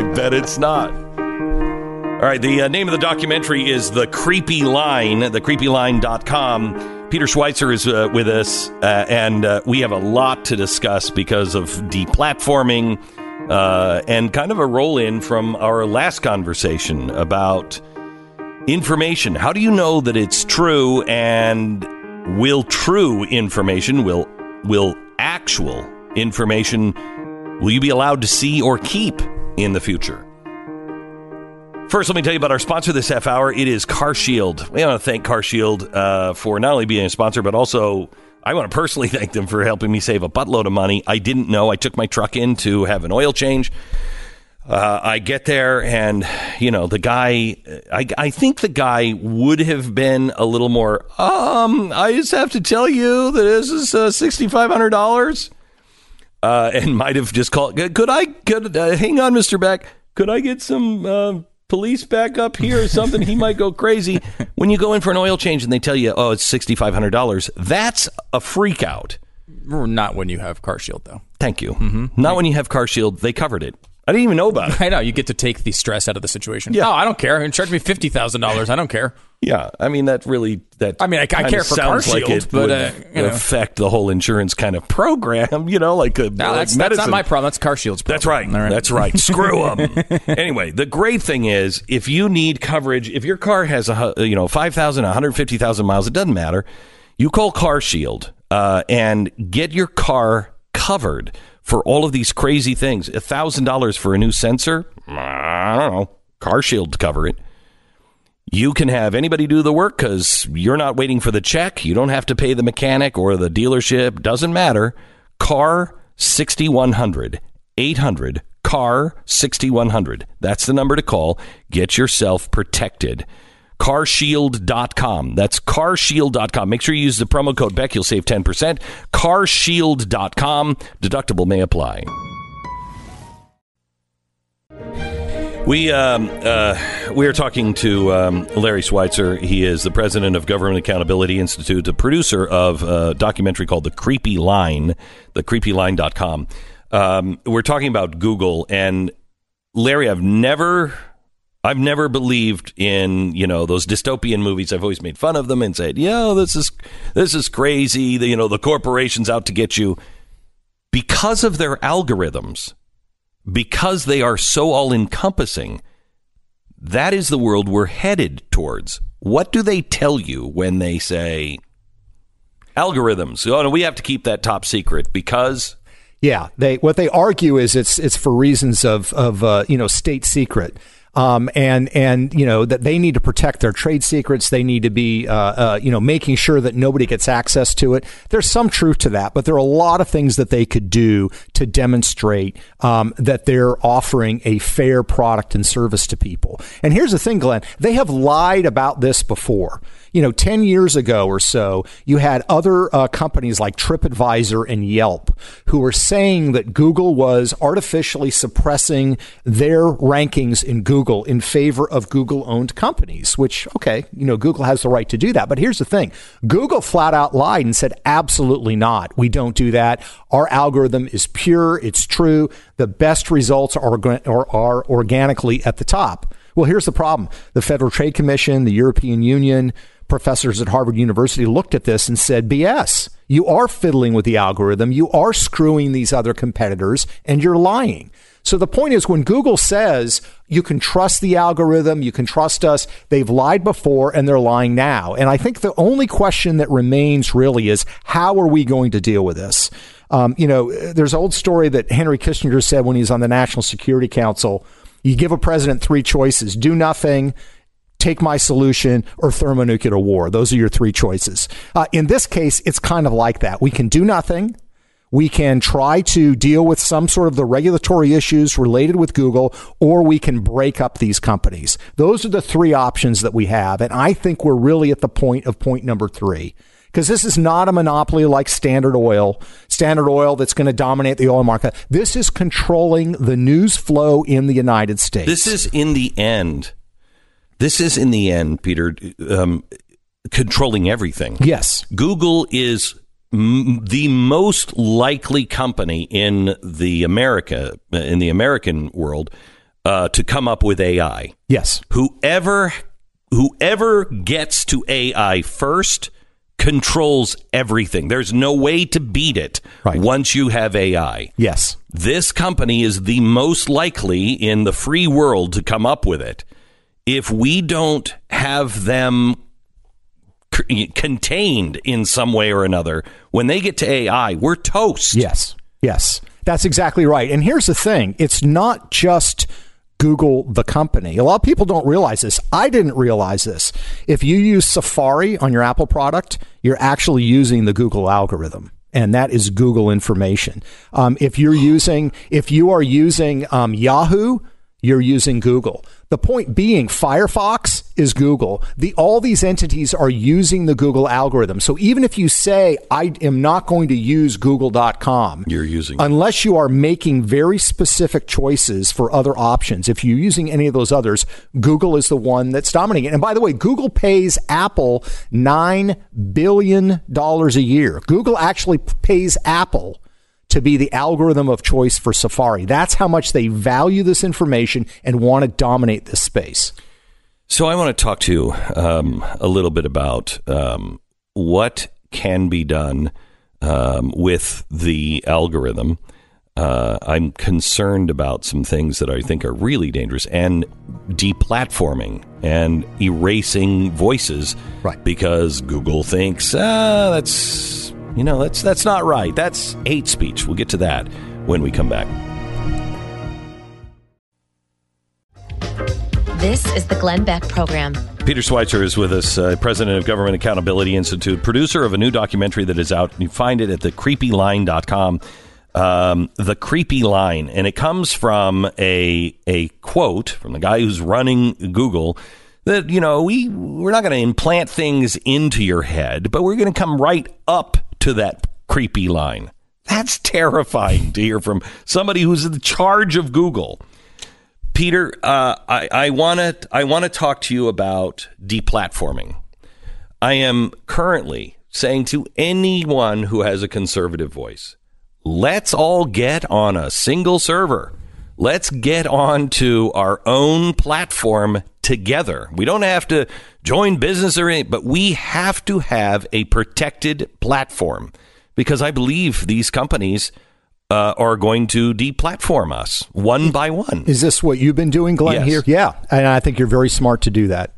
B: All right, the name of the documentary is The Creepy Line, thecreepyline.com. Peter Schweitzer is with us, and we have a lot to discuss because of deplatforming and kind of a roll-in from our last conversation about information. How do you know that it's true, and will true information, will actual information, will you be allowed to see or keep in the future? First, let me tell you about our sponsor this half hour. It is CarShield. We want to thank CarShield for not only being a sponsor, but also I want to personally thank them for helping me save a buttload of money. I didn't know. I took my truck in to have an oil change. I get there and, the guy, I think the guy would have been a little more, I just have to tell you that this is $6,500. And might have just called. Could hang on, Mr. Beck? Could I get some police back up here or something? He might go crazy. When you go in for an oil change and they tell you, oh, it's $6,500, that's a freak out.
F: Not when you have CarShield, though.
B: Thank you. Mm-hmm. Not when you have CarShield. They covered it. I didn't even know about it.
F: I know. You get to take the stress out of the situation. Yeah. Oh, I don't care. Charge me $50,000. I don't care.
B: Yeah, I mean, I care for
F: CarShield,
B: like it would affect the whole insurance kind of program,
F: that's not my problem. That's CarShield's problem.
B: That's right. That's right. Screw them. Anyway, the great thing is, if you need coverage, if your car has 5,000, 150,000 miles, it doesn't matter. You call CarShield and get your car covered for all of these crazy things. $1,000 for a new sensor? I don't know. CarShield to cover it. You can have anybody do the work because you're not waiting for the check. You don't have to pay the mechanic or the dealership. Doesn't matter. Car 6100. 800-CAR-6100. That's the number to call. Get yourself protected. CarShield.com. That's CarShield.com. Make sure you use the promo code Beck. You'll save 10%. CarShield.com. Deductible may apply. We are talking to Larry Schweitzer. He is the president of Government Accountability Institute, the producer of a documentary called The Creepy Line, thecreepyline.com. We're talking about Google, and Larry, I've never believed in, those dystopian movies. I've always made fun of them and said, this is crazy. The corporation's out to get you because of their algorithms. Because they are so all-encompassing, that is the world we're headed towards. What do they tell you when they say algorithms? Oh, no, we have to keep that top secret because...
M: Yeah, what they argue is it's for reasons of state secret. And that they need to protect their trade secrets. They need to be, making sure that nobody gets access to it. There's some truth to that, but there are a lot of things that they could do to demonstrate that they're offering a fair product and service to people. And here's the thing, Glenn, they have lied about this before. 10 years ago or so, you had other companies like TripAdvisor and Yelp who were saying that Google was artificially suppressing their rankings in Google in favor of Google-owned companies, which, okay, Google has the right to do that. But here's the thing. Google flat out lied and said, absolutely not. We don't do that. Our algorithm is pure. It's true. The best results are organically at the top. Well, here's the problem. The Federal Trade Commission, the European Union, professors at Harvard University looked at this and said, BS, you are fiddling with the algorithm. You are screwing these other competitors and you're lying. So the point is, when Google says you can trust the algorithm, you can trust us, they've lied before and they're lying now. And I think the only question that remains really is, how are we going to deal with this? There's an old story that Henry Kissinger said when he was on the National Security Council. You give a president three choices: do nothing, take my solution, or thermonuclear war. Those are your three choices. In this case, it's kind of like that. We can do nothing. We can try to deal with some sort of the regulatory issues related with Google, or we can break up these companies. Those are the three options that we have. And I think we're really at the point number three. Because this is not a monopoly like Standard Oil that's going to dominate the oil market. This is controlling the news flow in the United States.
B: This is in the end, Peter, controlling everything.
M: Yes.
B: Google is the most likely company in the American world to come up with AI.
M: Yes.
B: Whoever gets to AI first controls everything. There's no way to beat it once you have AI.
M: Yes.
B: This company is the most likely in the free world to come up with it. If we don't have them contained in some way or another, when they get to AI, we're toast.
M: Yes. That's exactly right. And here's the thing. It's not just Google, the company. A lot of people don't realize this. I didn't realize this. If you use Safari on your Apple product, you're actually using the Google algorithm. And that is Google information. If you are using Yahoo, you're using Google. The point being, Firefox is Google. All these entities are using the Google algorithm. So even if you say, I am not going to use Google.com,
B: you're using it.
M: Unless you are making very specific choices for other options. If you're using any of those others, Google is the one that's dominating. And by the way, Google pays Apple $9 billion a year. Google actually pays Apple to be the algorithm of choice for Safari. That's how much they value this information and want to dominate this space.
B: So I want to talk to you a little bit about what can be done with the algorithm. I'm concerned about some things that I think are really dangerous, and deplatforming and erasing voices, because Google thinks that's not right. That's hate speech. We'll get to that when we come back.
A: This is the Glenn Beck Program.
B: Peter Schweitzer is with us, president of Government Accountability Institute, producer of a new documentary that is out. You find it at thecreepyline.com. the creepy line, and it comes from a quote from the guy who's running Google that, we're not going to implant things into your head, but we're going to come right up to that creepy line. That's terrifying to hear from somebody who's in charge of Google. Peter, I want to talk to you about deplatforming. I am currently saying to anyone who has a conservative voice, let's all get on a single server. Let's get on to our own platform together. We don't have to join business or anything, but we have to have a protected platform, because I believe these companies are going to deplatform us one by one.
M: Is this what you've been doing, Glenn, here? Yeah. And I think you're very smart to do that.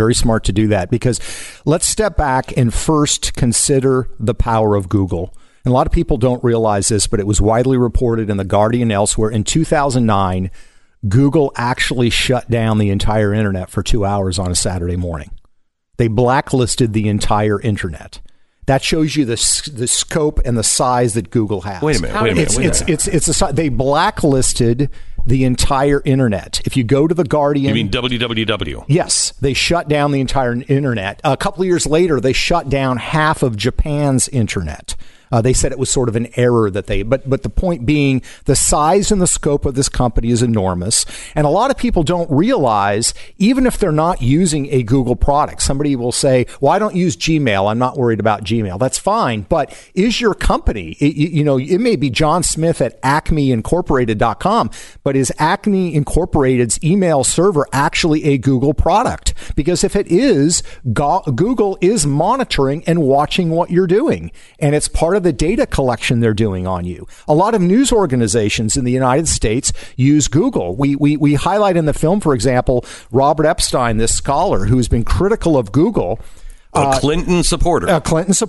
M: Because let's step back and first consider the power of Google. And a lot of people don't realize this, but it was widely reported in The Guardian elsewhere. In 2009, Google actually shut down the entire internet for 2 hours on a Saturday morning. They blacklisted the entire internet. That shows you the scope and the size that Google has.
B: Wait a minute.
M: They blacklisted the entire internet. If you go to The Guardian...
B: You mean www?
M: Yes. They shut down the entire internet. A couple of years later, they shut down half of Japan's internet. They said it was sort of an error that but the point being, the size and the scope of this company is enormous. And a lot of people don't realize, even if they're not using a Google product, somebody will say, well, I don't use Gmail. I'm not worried about Gmail. That's fine. But is your company, it may be John Smith at acmeincorporated.com, but is Acme Incorporated's email server actually a Google product? Because if it is, Google is monitoring and watching what you're doing. And it's part of the data collection they're doing on you. A lot of news organizations in the United States use Google. We highlight in the film, for example, Robert Epstein, this scholar who's been critical of Google.
B: A Clinton supporter.
M: Harvard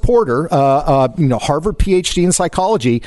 M: PhD in psychology,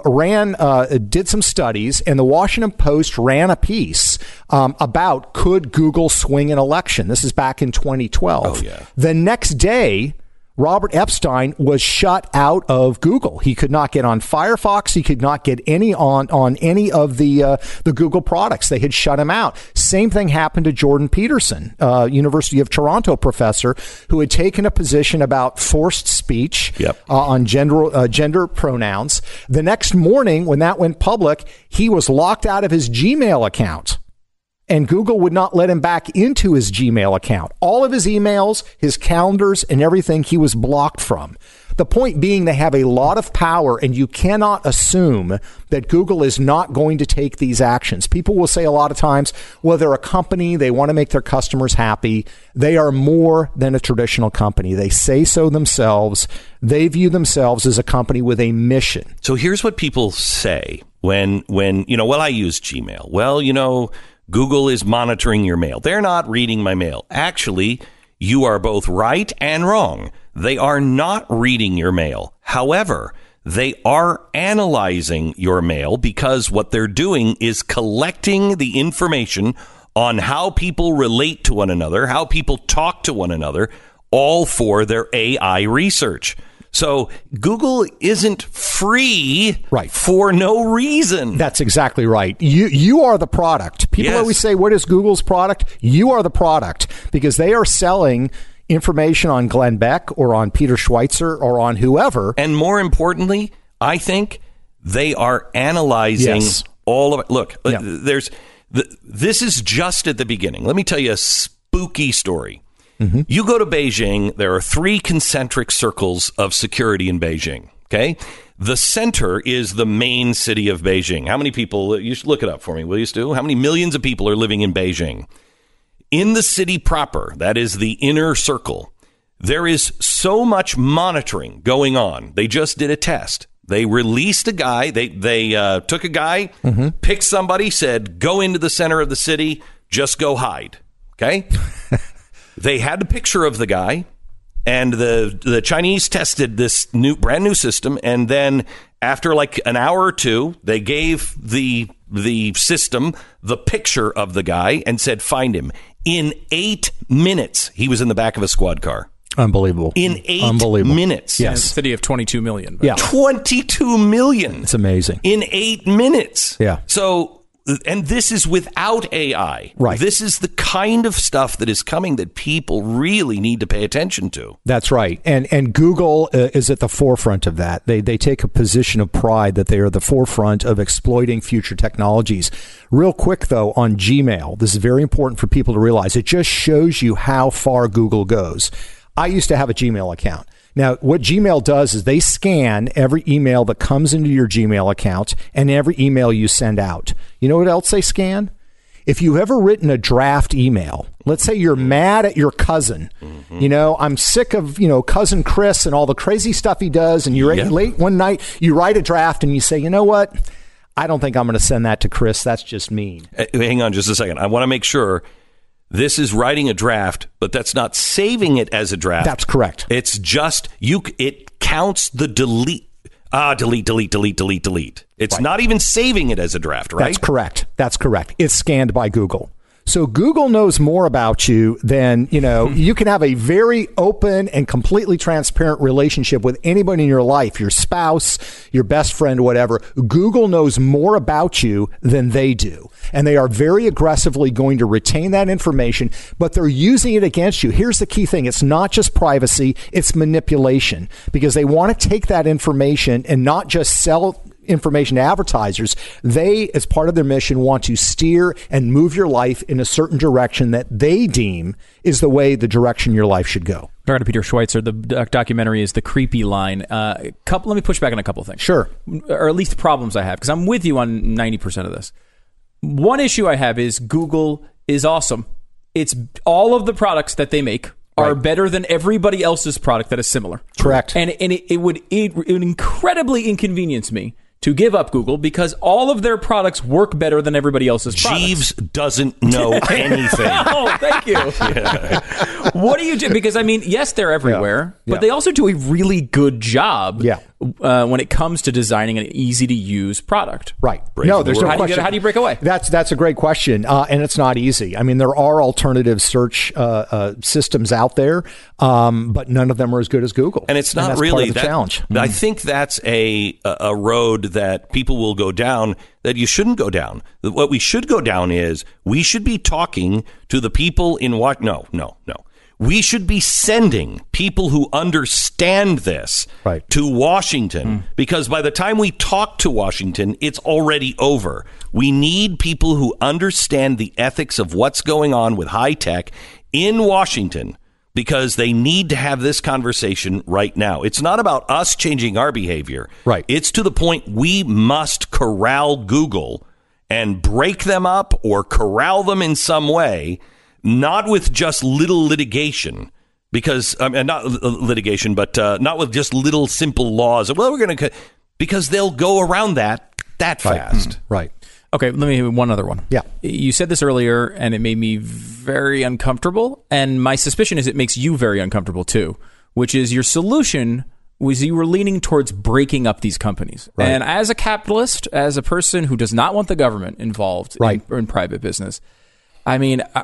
M: did some studies, and the Washington Post ran a piece about could Google swing an election. This is back in 2012.
B: Oh, yeah.
M: The next day, Robert Epstein was shut out of Google. He could not get on Firefox. He could not get any on any of the Google products. They had shut him out. Same thing happened to Jordan Peterson, University of Toronto professor, who had taken a position about forced speech on gender pronouns. The next morning, when that went public, he was locked out of his Gmail account. And Google would not let him back into his Gmail account. All of his emails, his calendars, and everything he was blocked from. The point being, they have a lot of power, and you cannot assume that Google is not going to take these actions. People will say a lot of times, well, they're a company. They want to make their customers happy. They are more than a traditional company. They say so themselves. They view themselves as a company with a mission.
B: So here's what people say when I use Gmail. Well, Google is monitoring your mail. They're not reading my mail. Actually, you are both right and wrong. They are not reading your mail. However, they are analyzing your mail, because what they're doing is collecting the information on how people relate to one another, how people talk to one another, all for their AI research. So Google isn't free for no reason.
M: That's exactly right. You are the product. People always say, what is Google's product? You are the product, because they are selling information on Glenn Beck or on Peter Schweitzer or on whoever.
B: And more importantly, I think they are analyzing all of it. Look, this is just at the beginning. Let me tell you a spooky story. Mm-hmm. You go to Beijing, there are 3 concentric circles of security in Beijing, okay? The center is the main city of Beijing. How many people, you should look it up for me, will you, Stu? How many millions of people are living in Beijing? In the city proper, that is the inner circle, there is so much monitoring going on. They just did a test. They released a guy, they took a guy, picked somebody, said, go into the center of the city, just go hide, okay? They had a picture of the guy, and the Chinese tested this brand new system, and then after like an hour or two, they gave the system the picture of the guy and said, find him. In 8 minutes, he was in the back of a squad car.
M: Unbelievable.
B: In 8 minutes.
M: Yes.
F: A city of 22 million.
M: Yeah.
B: 22 million.
M: It's amazing.
B: In 8 minutes.
M: Yeah.
B: So, and this is without AI.
M: Right.
B: This is the kind of stuff that is coming that people really need to pay attention to.
M: That's right. And Google is at the forefront of that. They take a position of pride that they are the forefront of exploiting future technologies. Real quick, though, on Gmail, this is very important for people to realize. It just shows you how far Google goes. I used to have a Gmail account. Now, what Gmail does is they scan every email that comes into your Gmail account and every email you send out. You know what else they scan? If you've ever written a draft email, let's say you're mad at your cousin, I'm sick of, cousin Chris and all the crazy stuff he does. And you're late one night, you write a draft and you say, you know what? I don't think I'm going to send that to Chris. That's just mean.
B: Hang on just a second. I want to make sure. This is writing a draft, but that's not saving it as a draft.
M: That's correct.
B: It's just it counts the delete. Delete. It's
M: right.
B: Not even saving it as a draft, right?
M: That's correct. It's scanned by Google. So Google knows more about you than, you can have a very open and completely transparent relationship with anybody in your life, your spouse, your best friend, whatever. Google knows more about you than they do. And they are very aggressively going to retain that information, but they're using it against you. Here's the key thing. It's not just privacy, it's manipulation, because they want to take that information and not just sell information to advertisers. They, as part of their mission, want to steer and move your life in a certain direction that they deem is the way the direction your life should go.
F: Dr. Peter Schweitzer, the documentary is The Creepy Line. Let me push back on a couple of things.
M: Sure.
F: Or at least problems I have, because I'm with you on 90% of this. One issue I have is Google is awesome. It's all of the products that they make are better than everybody else's product that is similar.
M: Correct.
F: And it would incredibly inconvenience me to give up Google because all of their products work better than everybody else's products.
B: Jeeves doesn't know anything.
F: Oh, thank you. Yeah. What do you do? Because, yes, they're everywhere, but they also do a really good job when it comes to designing an easy-to-use product.
M: Right. No, there's no question.
F: How do you break away?
M: That's a great question, and it's not easy. There are alternative search systems out there, but none of them are as good as Google.
B: And it's not
M: that's
B: really
M: part of the challenge.
B: I think that's a road that people will go down that you shouldn't go down. What we should go down is we should be talking to the people in what? No. We should be sending people who understand this to Washington, because by the time we talk to Washington, it's already over. We need people who understand the ethics of what's going on with high tech in Washington, because they need to have this conversation right now. It's not about us changing our behavior.
M: Right.
B: It's to the point we must corral Google and break them up or corral them in some way, not with just little litigation, because not litigation, but not with just little simple laws. Well, we're going to, because they'll go around that fast.
M: Right.
F: Okay, let me one other one.
M: Yeah.
F: You said this earlier, and it made me very uncomfortable, and my suspicion is it makes you very uncomfortable too, which is your solution was you were leaning towards breaking up these companies.
M: Right.
F: And as a capitalist, as a person who does not want the government involved in private business, how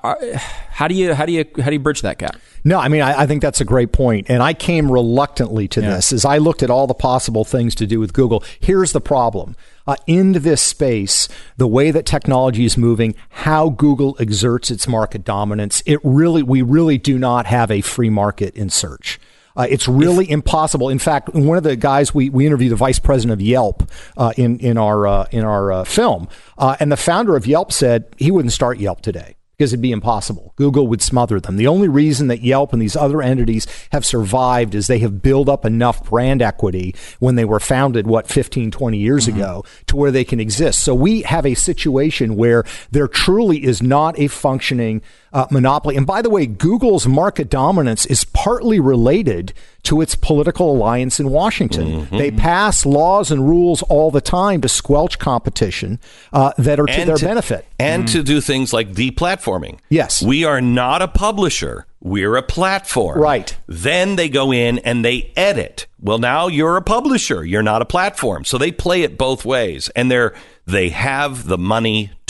F: do you bridge that gap?
M: No, I think that's a great point. And I came reluctantly to this as I looked at all the possible things to do with Google. Here's the problem. In this space, the way that technology is moving, how Google exerts its market dominance, we really do not have a free market in search. It's really impossible. In fact, one of the guys we interviewed, the vice president of Yelp, in our film, and the founder of Yelp said he wouldn't start Yelp today because it'd be impossible. Google would smother them. The only reason that Yelp and these other entities have survived is they have built up enough brand equity when they were founded, 15, 20 years ago, to where they can exist. So we have a situation where there truly is not a functioning monopoly. And by the way, Google's market dominance is partly related to its political alliance in Washington. They pass laws and rules all the time to squelch competition that are to their benefit.
B: And to do things like deplatforming.
M: Yes.
B: We are not a publisher. We're a platform.
M: Right.
B: Then they go in and they edit. Well, now you're a publisher. You're not a platform. So they play it both ways. And they have the money to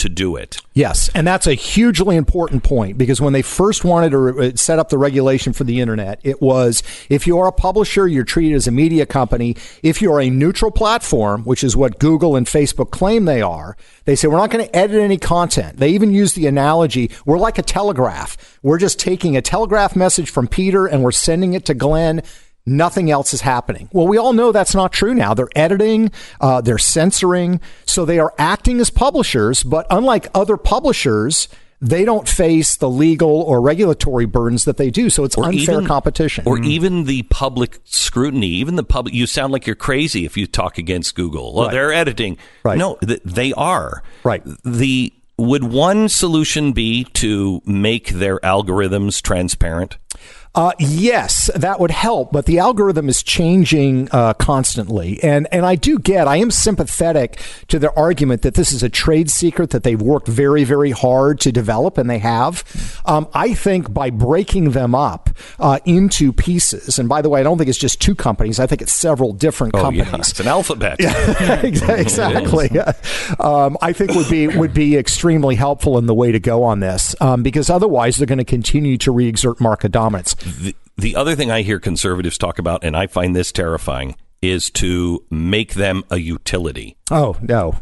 B: to do it.
M: Yes, and that's a hugely important point, because when they first wanted to set up the regulation for the internet, it was, if you are a publisher, you're treated as a media company. If you're a neutral platform, which is what Google and Facebook claim they are, they say, we're not going to edit any content. They even use the analogy, we're like a telegraph. We're just taking a telegraph message from Peter and we're sending it to Glenn. Nothing else is happening. Well, we all know that's not true now. They're editing, they're censoring, so they are acting as publishers, but unlike other publishers, they don't face the legal or regulatory burdens that they do, so it's unfair competition.
B: Or even the public scrutiny, even the public, you sound like you're crazy if you talk against Google. Well, they're editing.
M: Right.
B: No, they are.
M: Right.
B: Would one solution be to make their algorithms transparent?
M: Yes, that would help, but the algorithm is changing constantly. And I am sympathetic to their argument that this is a trade secret that they've worked very, very hard to develop, and they have. I think by breaking them up into pieces, and by the way, I don't think it's just two companies, I think it's several different companies.
B: Yeah, it's an alphabet.
M: Exactly. I think would be extremely helpful in the way to go on this, because otherwise they're going to continue to re-exert market dominance.
B: The other thing I hear conservatives talk about, and I find this terrifying, is to make them a utility.
M: Oh, no.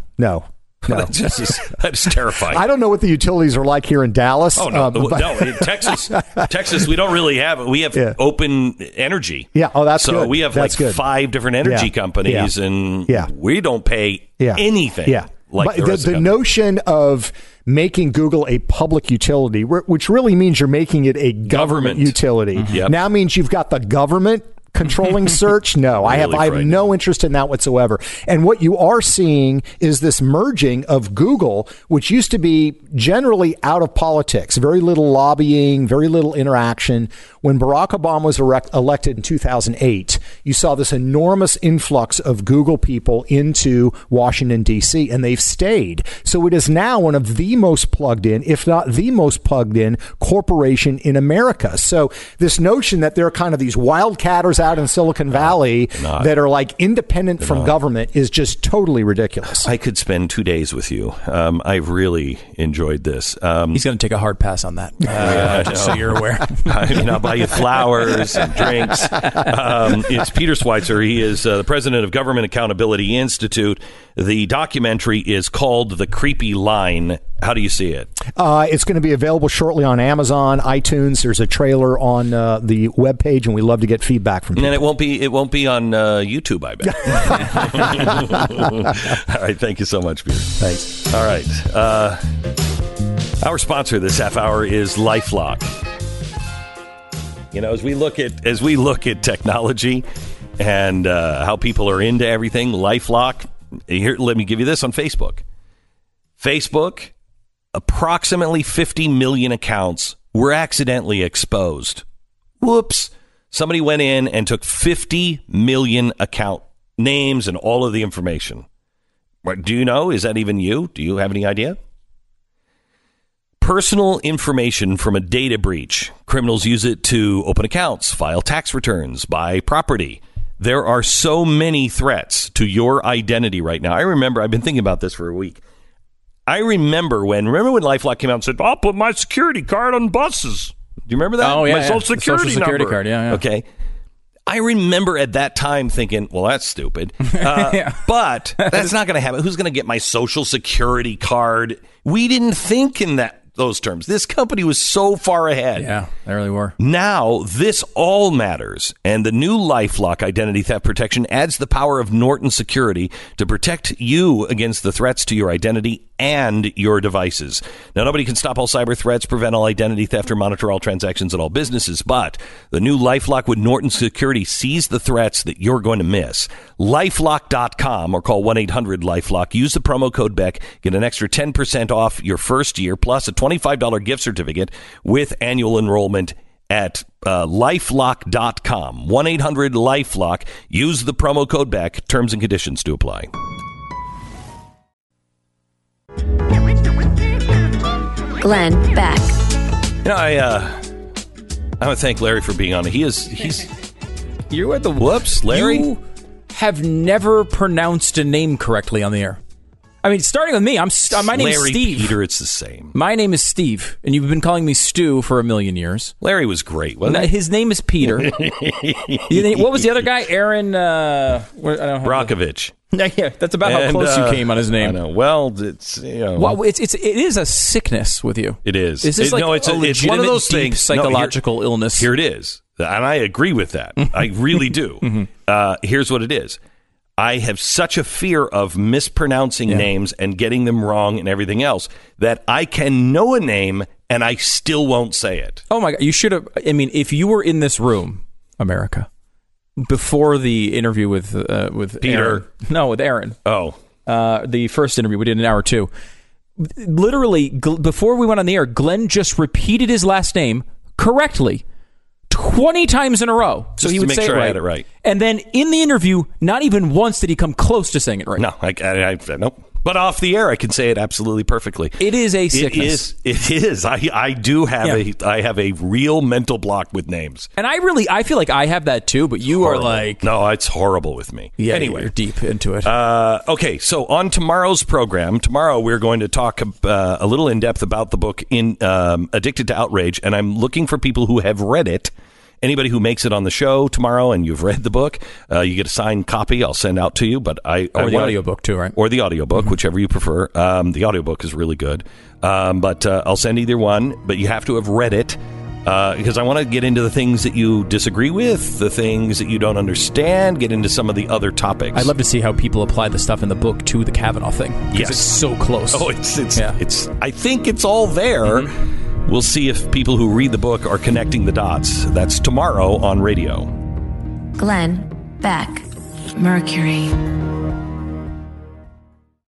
B: That's terrifying.
M: I don't know what the utilities are like here in Dallas.
B: Oh, no. In Texas, we don't really have it. We have open energy.
M: Yeah. Oh, that's
B: good.
M: So
B: we have
M: that's good.
B: 5 different energy companies, and we don't pay anything.
M: Yeah.
B: Like
M: but the notion of making Google a public utility, which really means you're making it a government utility, now means you've got the government controlling search. No, I have no interest in that whatsoever. And what you are seeing is this merging of Google, which used to be generally out of politics, very little lobbying, very little interaction. When Barack Obama was elected in 2008, you saw this enormous influx of Google people into Washington, D.C., and they've stayed. So it is now one of the most plugged in, if not the most plugged in, corporation in America. So this notion that there are kind of these wildcatters out in Silicon Valley that are like independent from government is just totally ridiculous.
B: I could spend 2 days with you. I've really enjoyed this.
F: He's going to take a hard pass on that, just so you're aware.
B: I'll buy you flowers and drinks. It's Peter Schweizer. He is the president of Government Accountability Institute. The documentary is called The Creepy Line. How do you see it?
M: It's going to be available shortly on Amazon, iTunes. There's a trailer on the webpage, and we love to get feedback from people.
B: And it won't be on YouTube, I bet. All right. Thank you so much, Peter.
M: Thanks.
B: All right. Our sponsor this half hour is LifeLock. You know, as we look at technology and how people are into everything, LifeLock. Here, let me give you this on Facebook. Facebook, approximately 50 million accounts were accidentally exposed. Whoops. Somebody went in and took 50 million account names and all of the information. Do you know? Is that even you? Do you have any idea? Personal information from a data breach. Criminals use it to open accounts, file tax returns, buy property. There are so many threats to your identity right now. I remember, I've been thinking about this for a week. I remember when LifeLock came out and said, I'll put my security card on buses. Do you remember that?
F: Oh, yeah.
B: My social security
F: number. Card, yeah.
B: Okay. I remember at that time thinking, well, that's stupid. But that's not going to happen. Who's going to get my social security card? We didn't think in those terms. This company was so far ahead.
F: Yeah, they really were.
B: Now, this all matters. And the new LifeLock identity theft protection adds the power of Norton Security to protect you against the threats to your identity and your devices. Now, nobody can stop all cyber threats, prevent all identity theft, or monitor all transactions at all businesses, but the new LifeLock with Norton Security sees the threats that you're going to miss. LifeLock.com or call 1-800-LifeLock. Use the promo code BECK. Get an extra 10% off your first year, plus a $25 gift certificate with annual enrollment at LifeLock.com. 1-800-LifeLock. Use the promo code BECK. Terms and conditions do apply.
A: Glenn Beck.
B: You know, I want to thank Larry for being on it.
F: You are the
B: whoops, Larry.
F: You have never pronounced a name correctly on the air. I mean, starting with me, my name is
B: Larry,
F: Steve.
B: Peter, it's the same.
F: My name is Steve, and you've been calling me Stu for a million years.
B: Larry was great, wasn't he?
F: His name is Peter. What was the other guy? Aaron
B: Brockovich.
F: Yeah, that's about how close you came on his name.
B: I know. Well, it's
F: Well, it is a sickness with you.
B: It is.
F: Is this
B: it's one of those things.
F: Psychological illness.
B: Here it is, and I agree with that. I really do. Here's what it is. I have such a fear of mispronouncing names and getting them wrong and everything else that I can know a name and I still won't say it.
F: Oh my God! You should have. I mean, if you were in this room, America, before the interview with
B: Peter,
F: with Aaron.
B: Oh,
F: the first interview we did an hour or two. Literally, before we went on the air, Glenn just repeated his last name correctly 20 times in a row. So he would say
B: sure
F: it right.
B: I had it right.
F: And then in the interview, not even once did he come close to saying it right.
B: No, I nope. But off the air, I can say it absolutely perfectly.
F: It is a sickness.
B: It is. I do have I have a real mental block with names.
F: And I feel like I have that too, but you
B: horrible.
F: are like...
B: No, it's horrible with me.
F: Yeah,
B: anyway,
F: you're deep into it.
B: Okay, so on tomorrow's program, we're going to talk a little in depth about the book in Addicted to Outrage, and I'm looking for people who have read it. Anybody who makes it on the show tomorrow and you've read the book, you get a signed copy. I'll send out to you. But the
F: audiobook too, right?
B: Or the audiobook, whichever you prefer. The audiobook is really good. But I'll send either one. But you have to have read it because I want to get into the things that you disagree with, the things that you don't understand, get into some of the other topics.
F: I'd love to see how people apply the stuff in the book to the Kavanaugh thing.
B: Yes.
F: It's so close.
B: Oh, it's. I think it's all there. Mm-hmm. We'll see if people who read the book are connecting the dots. That's tomorrow on radio.
H: Glenn Beck, Mercury.